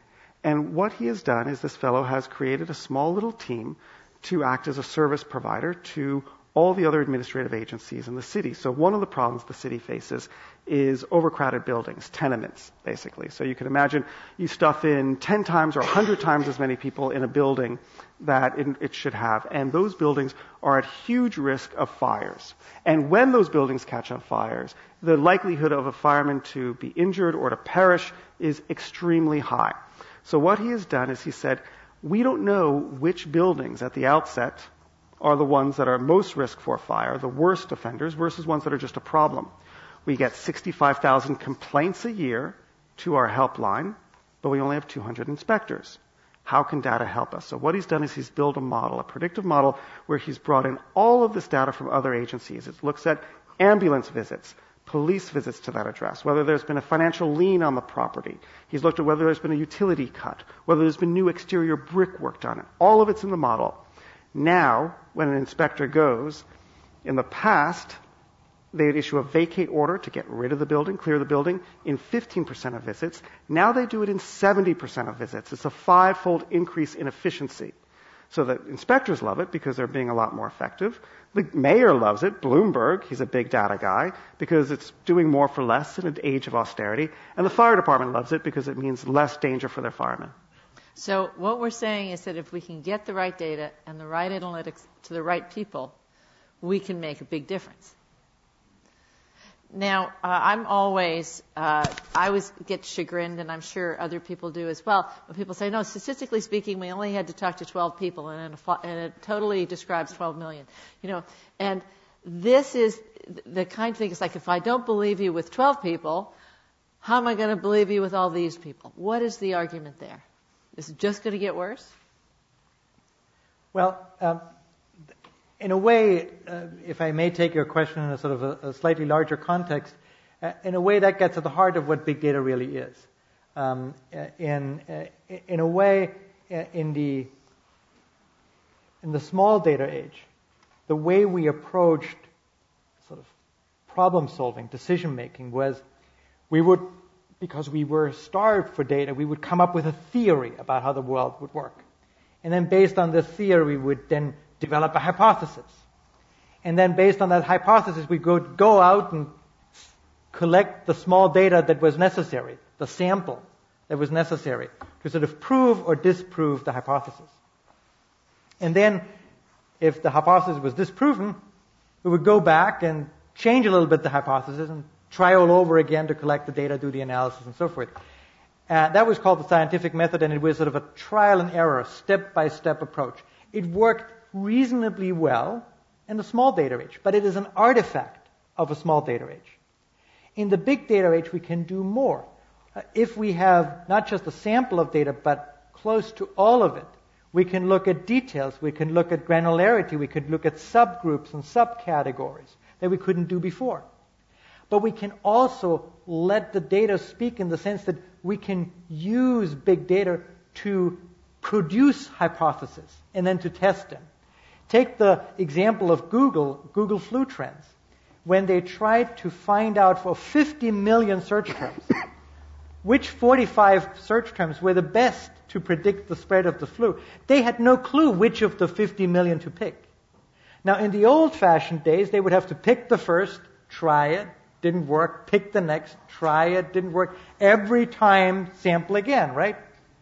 And what he has done is this fellow has created a small little team to act as a service provider to all the other administrative agencies in the city. So one of the problems the city faces is overcrowded buildings, tenements, basically. So you can imagine you stuff in ten times or one hundred times as many people in a building that it, it should have. And those buildings are at huge risk of fires. And when those buildings catch on fires, the likelihood of a fireman to be injured or to perish is extremely high. So what he has done is he said, we don't know which buildings at the outset are the ones that are most risk for fire, the worst offenders, versus ones that are just a problem. We get sixty-five thousand complaints a year to our helpline, but we only have two hundred inspectors. How can data help us? So what he's done is he's built a model, a predictive model, where he's brought in all of this data from other agencies. It looks at ambulance visits, police visits to that address, whether there's been a financial lien on the property. He's looked at whether there's been a utility cut, whether there's been new exterior brickwork done. All of it's in the model. Now, when an inspector goes, in the past, they'd issue a vacate order to get rid of the building, clear the building, in fifteen percent of visits. Now they do it in seventy percent of visits. It's a five-fold increase in efficiency. So the inspectors love it because they're being a lot more effective. The mayor loves it, Bloomberg, he's a big data guy, because it's doing more for less in an age of austerity. And the fire department loves it because it means less danger for their firemen. So what we're saying is that if we can get the right data and the right analytics to the right people, we can make a big difference. Now, uh, I'm always, uh, I always get chagrined, and I'm sure other people do as well, when people say, no, statistically speaking, we only had to talk to twelve people, and it, and it totally describes twelve million. You know, and this is the kind of thing, it's like, if I don't believe you with twelve people, how am I going to believe you with all these people? What is the argument there? Is it just going to get worse? Well, um, in a way, uh, if I may take your question in a sort of a, a slightly larger context, uh, in a way that gets at the heart of what big data really is. Um, uh, in uh, in a way, uh, in the in the small data age, the way we approached sort of problem solving, decision making, was we would because we were starved for data, we would come up with a theory about how the world would work. And then based on this theory, we would then develop a hypothesis. And then based on that hypothesis, we would go out and collect the small data that was necessary, the sample that was necessary to sort of prove or disprove the hypothesis. And then if the hypothesis was disproven, we would go back and change a little bit the hypothesis and try all over again to collect the data, do the analysis, and so forth. Uh, that was called the scientific method, and it was sort of a trial and error, step-by-step approach. It worked reasonably well in the small data age, but it is an artifact of a small data age. In the big data age, we can do more. Uh, if we have not just a sample of data, but close to all of it, we can look at details, we can look at granularity, we could look at subgroups and subcategories that we couldn't do before. But we can also let the data speak in the sense that we can use big data to produce hypotheses and then to test them. Take the example of Google, Google Flu Trends. When they tried to find out for fifty million search terms, which forty-five search terms were the best to predict the spread of the flu, they had no clue which of the fifty million to pick. Now, in the old-fashioned days, they would have to pick the first, try it, didn't work, pick the next, try it, didn't work. Every time, sample again, right?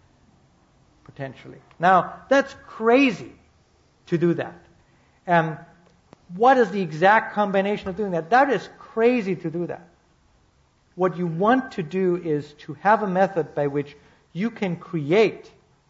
Potentially. Now, that's crazy to do that. Um, what is the exact combination of doing that? That is crazy to do that. What you want to do is to have a method by which you can create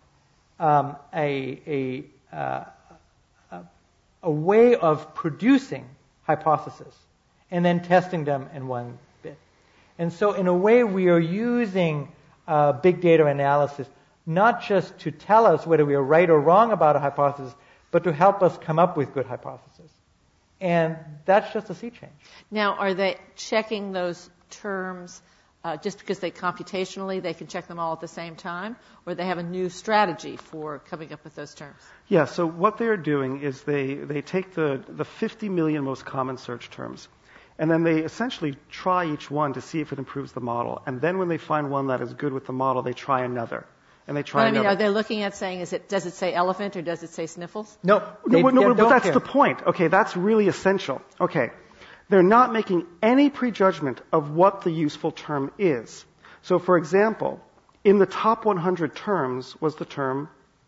um, a, a, uh, a, a way of producing hypotheses and then testing them in one bit. And so in a way we are using uh, big data analysis not just to tell us whether we are right or wrong about a hypothesis, but to help us come up with good hypotheses. And that's just a sea change. Now, are they checking those terms uh, just because they computationally, they can check them all at the same time? Or they have a new strategy for coming up with those terms? Yeah, so what they're doing is they, they take the, the fifty million most common search terms, and then they essentially try each one to see if it improves the model. And then when they find one that is good with the model, they try another. And they try well, I mean, another. are they looking at saying, is it, does it say elephant or does it say sniffles? No, no, they, no, they but don't that's care. the point. Okay, that's really essential. Okay, they're not making any prejudgment of what the useful term is. So, for example, in the top one hundred terms was the term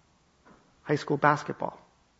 high school basketball,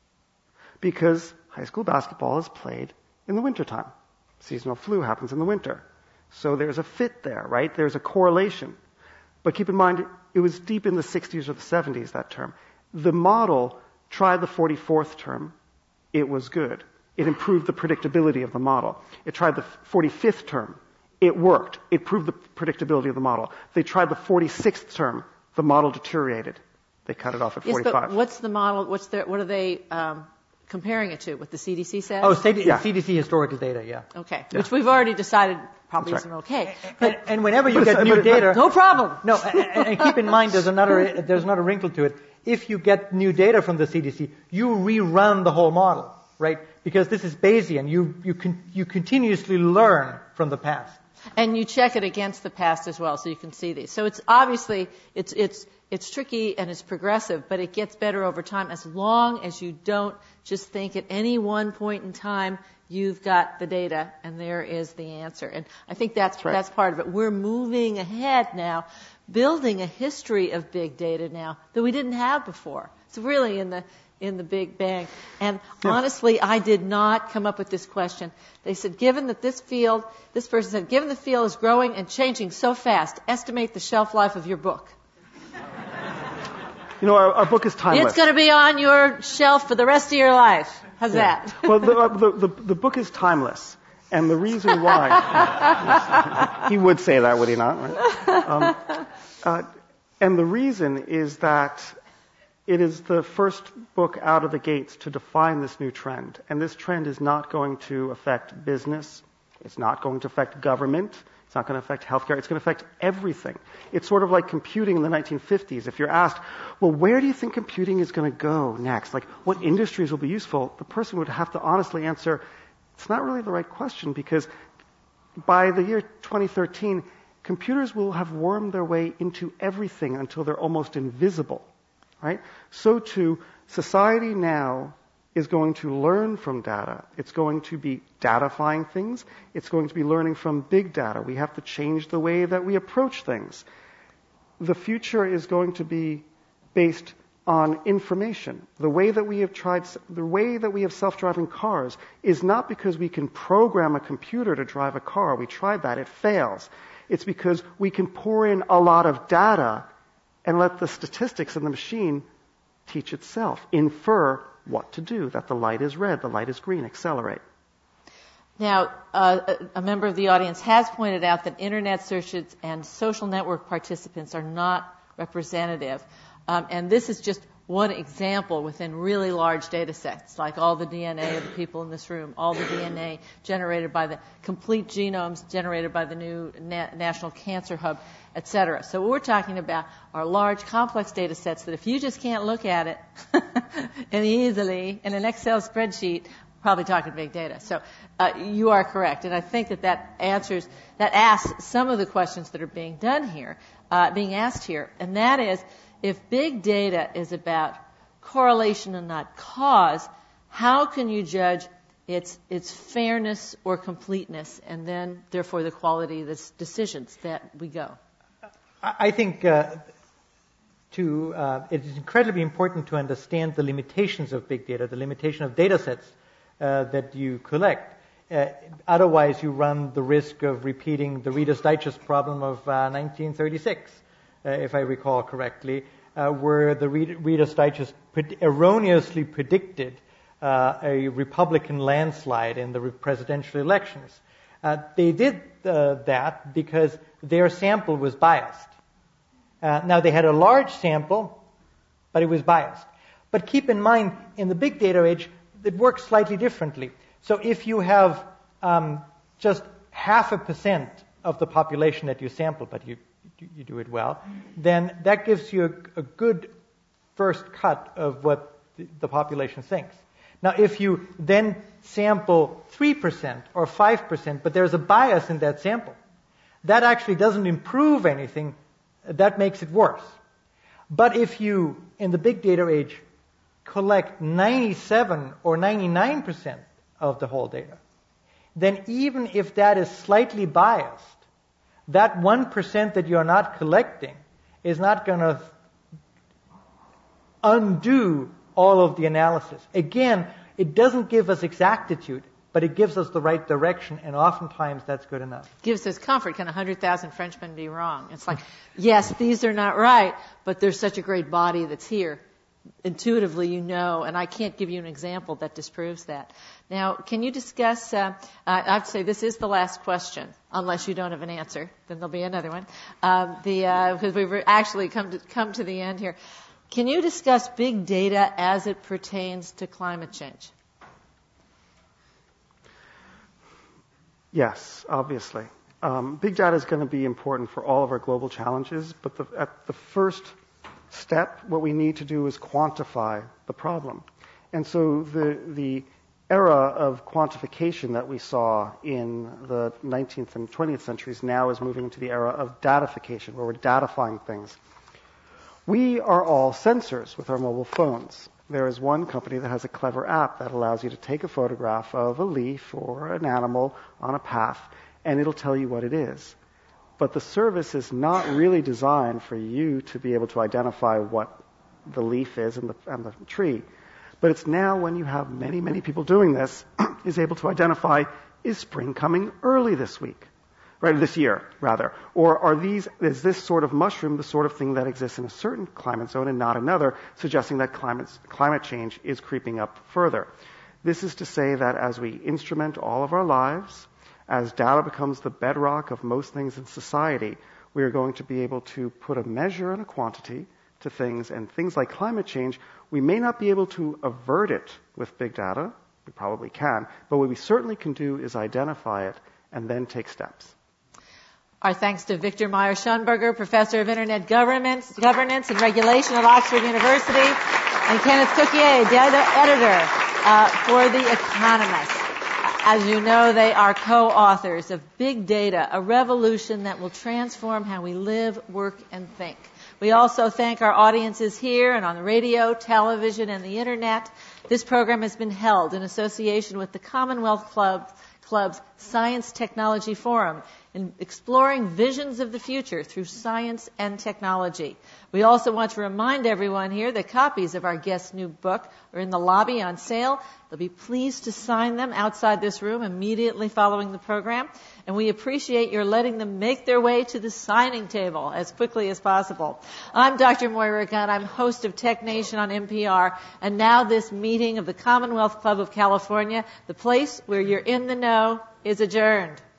because high school basketball is played in the wintertime. Seasonal flu happens in the winter. So there's a fit there, right? There's a correlation. But keep in mind, it was deep in the sixties or the seventies, that term. The model tried the forty-fourth term. It was good. It improved the predictability of the model. It tried the forty-fifth term. It worked. It proved the predictability of the model. They tried the forty-sixth term. The model deteriorated. They cut it off at yes, forty-five. But what's the model? What's their, what are they um, comparing it to? What the C D C says? Oh, C D C, Yeah. C D C historical data, yeah. Okay, which we've already decided probably That's isn't right. okay. And, and whenever you But get it's- new but it- data, No problem. no, and, and keep in mind there's another there's another wrinkle to it. If you get new data from the C D C, you rerun the whole model, right? Because this is Bayesian. You you can you continuously learn from the past. And you check it against the past as well, so you can see these. So it's obviously it's it's it's tricky and it's progressive, but it gets better over time as long as you don't just think at any one point in time you've got the data and there is the answer. And I think that's That's right. that's part of it. We're moving ahead now, building a history of big data now that we didn't have before. It's really in the in the Big Bang. And Yeah. honestly, I did not come up with this question. They said, given that this field, this person said, given the field is growing and changing so fast, estimate the shelf life of your book. You know, our, our book is timeless. It's going to be on your shelf for the rest of your life. How's that? Well, the, uh, the, the, the book is timeless. And the reason why, he would say that, would he not? Right? Um, uh, and the reason is that it is the first book out of the gates to define this new trend. And this trend is not going to affect business. It's not going to affect government. It's not going to affect healthcare. It's going to affect everything. It's sort of like computing in the nineteen fifties. If you're asked, well, where do you think computing is going to go next? Like, what industries will be useful? The person would have to honestly answer, it's not really the right question, because by the year twenty thirteen, computers will have wormed their way into everything until they're almost invisible, right? So too, society now is going to learn from data. It's going to be datafying things. It's going to be learning from big data. We have to change the way that we approach things. The future is going to be based on information. The way that we have tried, the way that we have self-driving cars is not because we can program a computer to drive a car. We tried that. It fails. It's because we can pour in a lot of data and let the statistics in the machine teach itself, infer what to do, that the light is red, the light is green, accelerate. Now, uh, a member of the audience has pointed out that internet searches and social network participants are not representative. Um, and this is just one example within really large data sets, like all the D N A of the people in this room, all the D N A generated by the complete genomes generated by the new Na- National Cancer Hub, et cetera. So what we're talking about are large, complex data sets that if you just can't look at it and easily in an Excel spreadsheet, probably talking big data. So uh, you are correct, and I think that that answers, that asks some of the questions that are being done here, uh, being asked here, and that is, if big data is about correlation and not cause, how can you judge its its fairness or completeness, and then, therefore, the quality of the decisions that we go? I think uh, to uh, it is incredibly important to understand the limitations of big data, the limitation of data sets uh, that you collect. Uh, otherwise, you run the risk of repeating the Reader's Digest problem of uh, nineteen thirty-six. Uh, if I recall correctly, uh, where the Read- Reader's Digest pred- erroneously predicted uh, a Republican landslide in the re- presidential elections. Uh, they did uh, that because their sample was biased. Uh, now, they had a large sample, but it was biased. But keep in mind, in the big data age, it works slightly differently. So if you have um, just half a percent of the population that you sample, but you you do it well, then that gives you a, a good first cut of what the, the population thinks. Now, if you then sample three percent or five percent, but there's a bias in that sample, that actually doesn't improve anything. That makes it worse. But if you, in the big data age, collect ninety-seven or ninety-nine percent of the whole data, then even if that is slightly biased, that one percent that you're not collecting is not going to undo all of the analysis. Again, it doesn't give us exactitude, but it gives us the right direction, and oftentimes that's good enough. Gives us comfort. Can one hundred thousand Frenchmen be wrong? It's like, yes, these are not right, but there's such a great body that's here. Intuitively, you know, and I can't give you an example that disproves that. Now, can you discuss, uh, uh, I have to say this is the last question, unless you don't have an answer, then there'll be another one, um, the, uh, because we've actually come to, come to the end here. Can you discuss big data as it pertains to climate change? Yes, obviously. Um, big data is going to be important for all of our global challenges, but the, at the first step, what we need to do is quantify the problem. And so the the era of quantification that we saw in the nineteenth and twentieth centuries now is moving into the era of datification, where we're datafying things. We are all sensors with our mobile phones. There is one company that has a clever app that allows you to take a photograph of a leaf or an animal on a path, and it'll tell you what it is. But the service is not really designed for you to be able to identify what the leaf is and the, and the tree. But it's now, when you have many, many people doing this, is able to identify, is spring coming early this week? Right, this year, rather. Or are these, is this sort of mushroom the sort of thing that exists in a certain climate zone and not another, suggesting that climate, climate change is creeping up further? This is to say that as we instrument all of our lives, as data becomes the bedrock of most things in society, we are going to be able to put a measure and a quantity to things, and things like climate change, we may not be able to avert it with big data. We probably can. But what we certainly can do is identify it and then take steps. Our thanks to Victor Meyer-Schonberger, Professor of Internet Governance, Governance and Regulation at Oxford University, and Kenneth Cukier, data editor uh, for The Economist. As you know, they are co-authors of Big Data, a revolution that will transform how we live, work, and think. We also thank our audiences here and on the radio, television, and the Internet. This program has been held in association with the Commonwealth Club, Club's Science Technology Forum, in exploring visions of the future through science and technology. We also want to remind everyone here that copies of our guest's new book are in the lobby on sale. They'll be pleased to sign them outside this room immediately following the program, and we appreciate your letting them make their way to the signing table as quickly as possible. I'm Doctor Moira Gunn. I'm host of Tech Nation on N P R, and now this meeting of the Commonwealth Club of California, the place where you're in the know, is adjourned.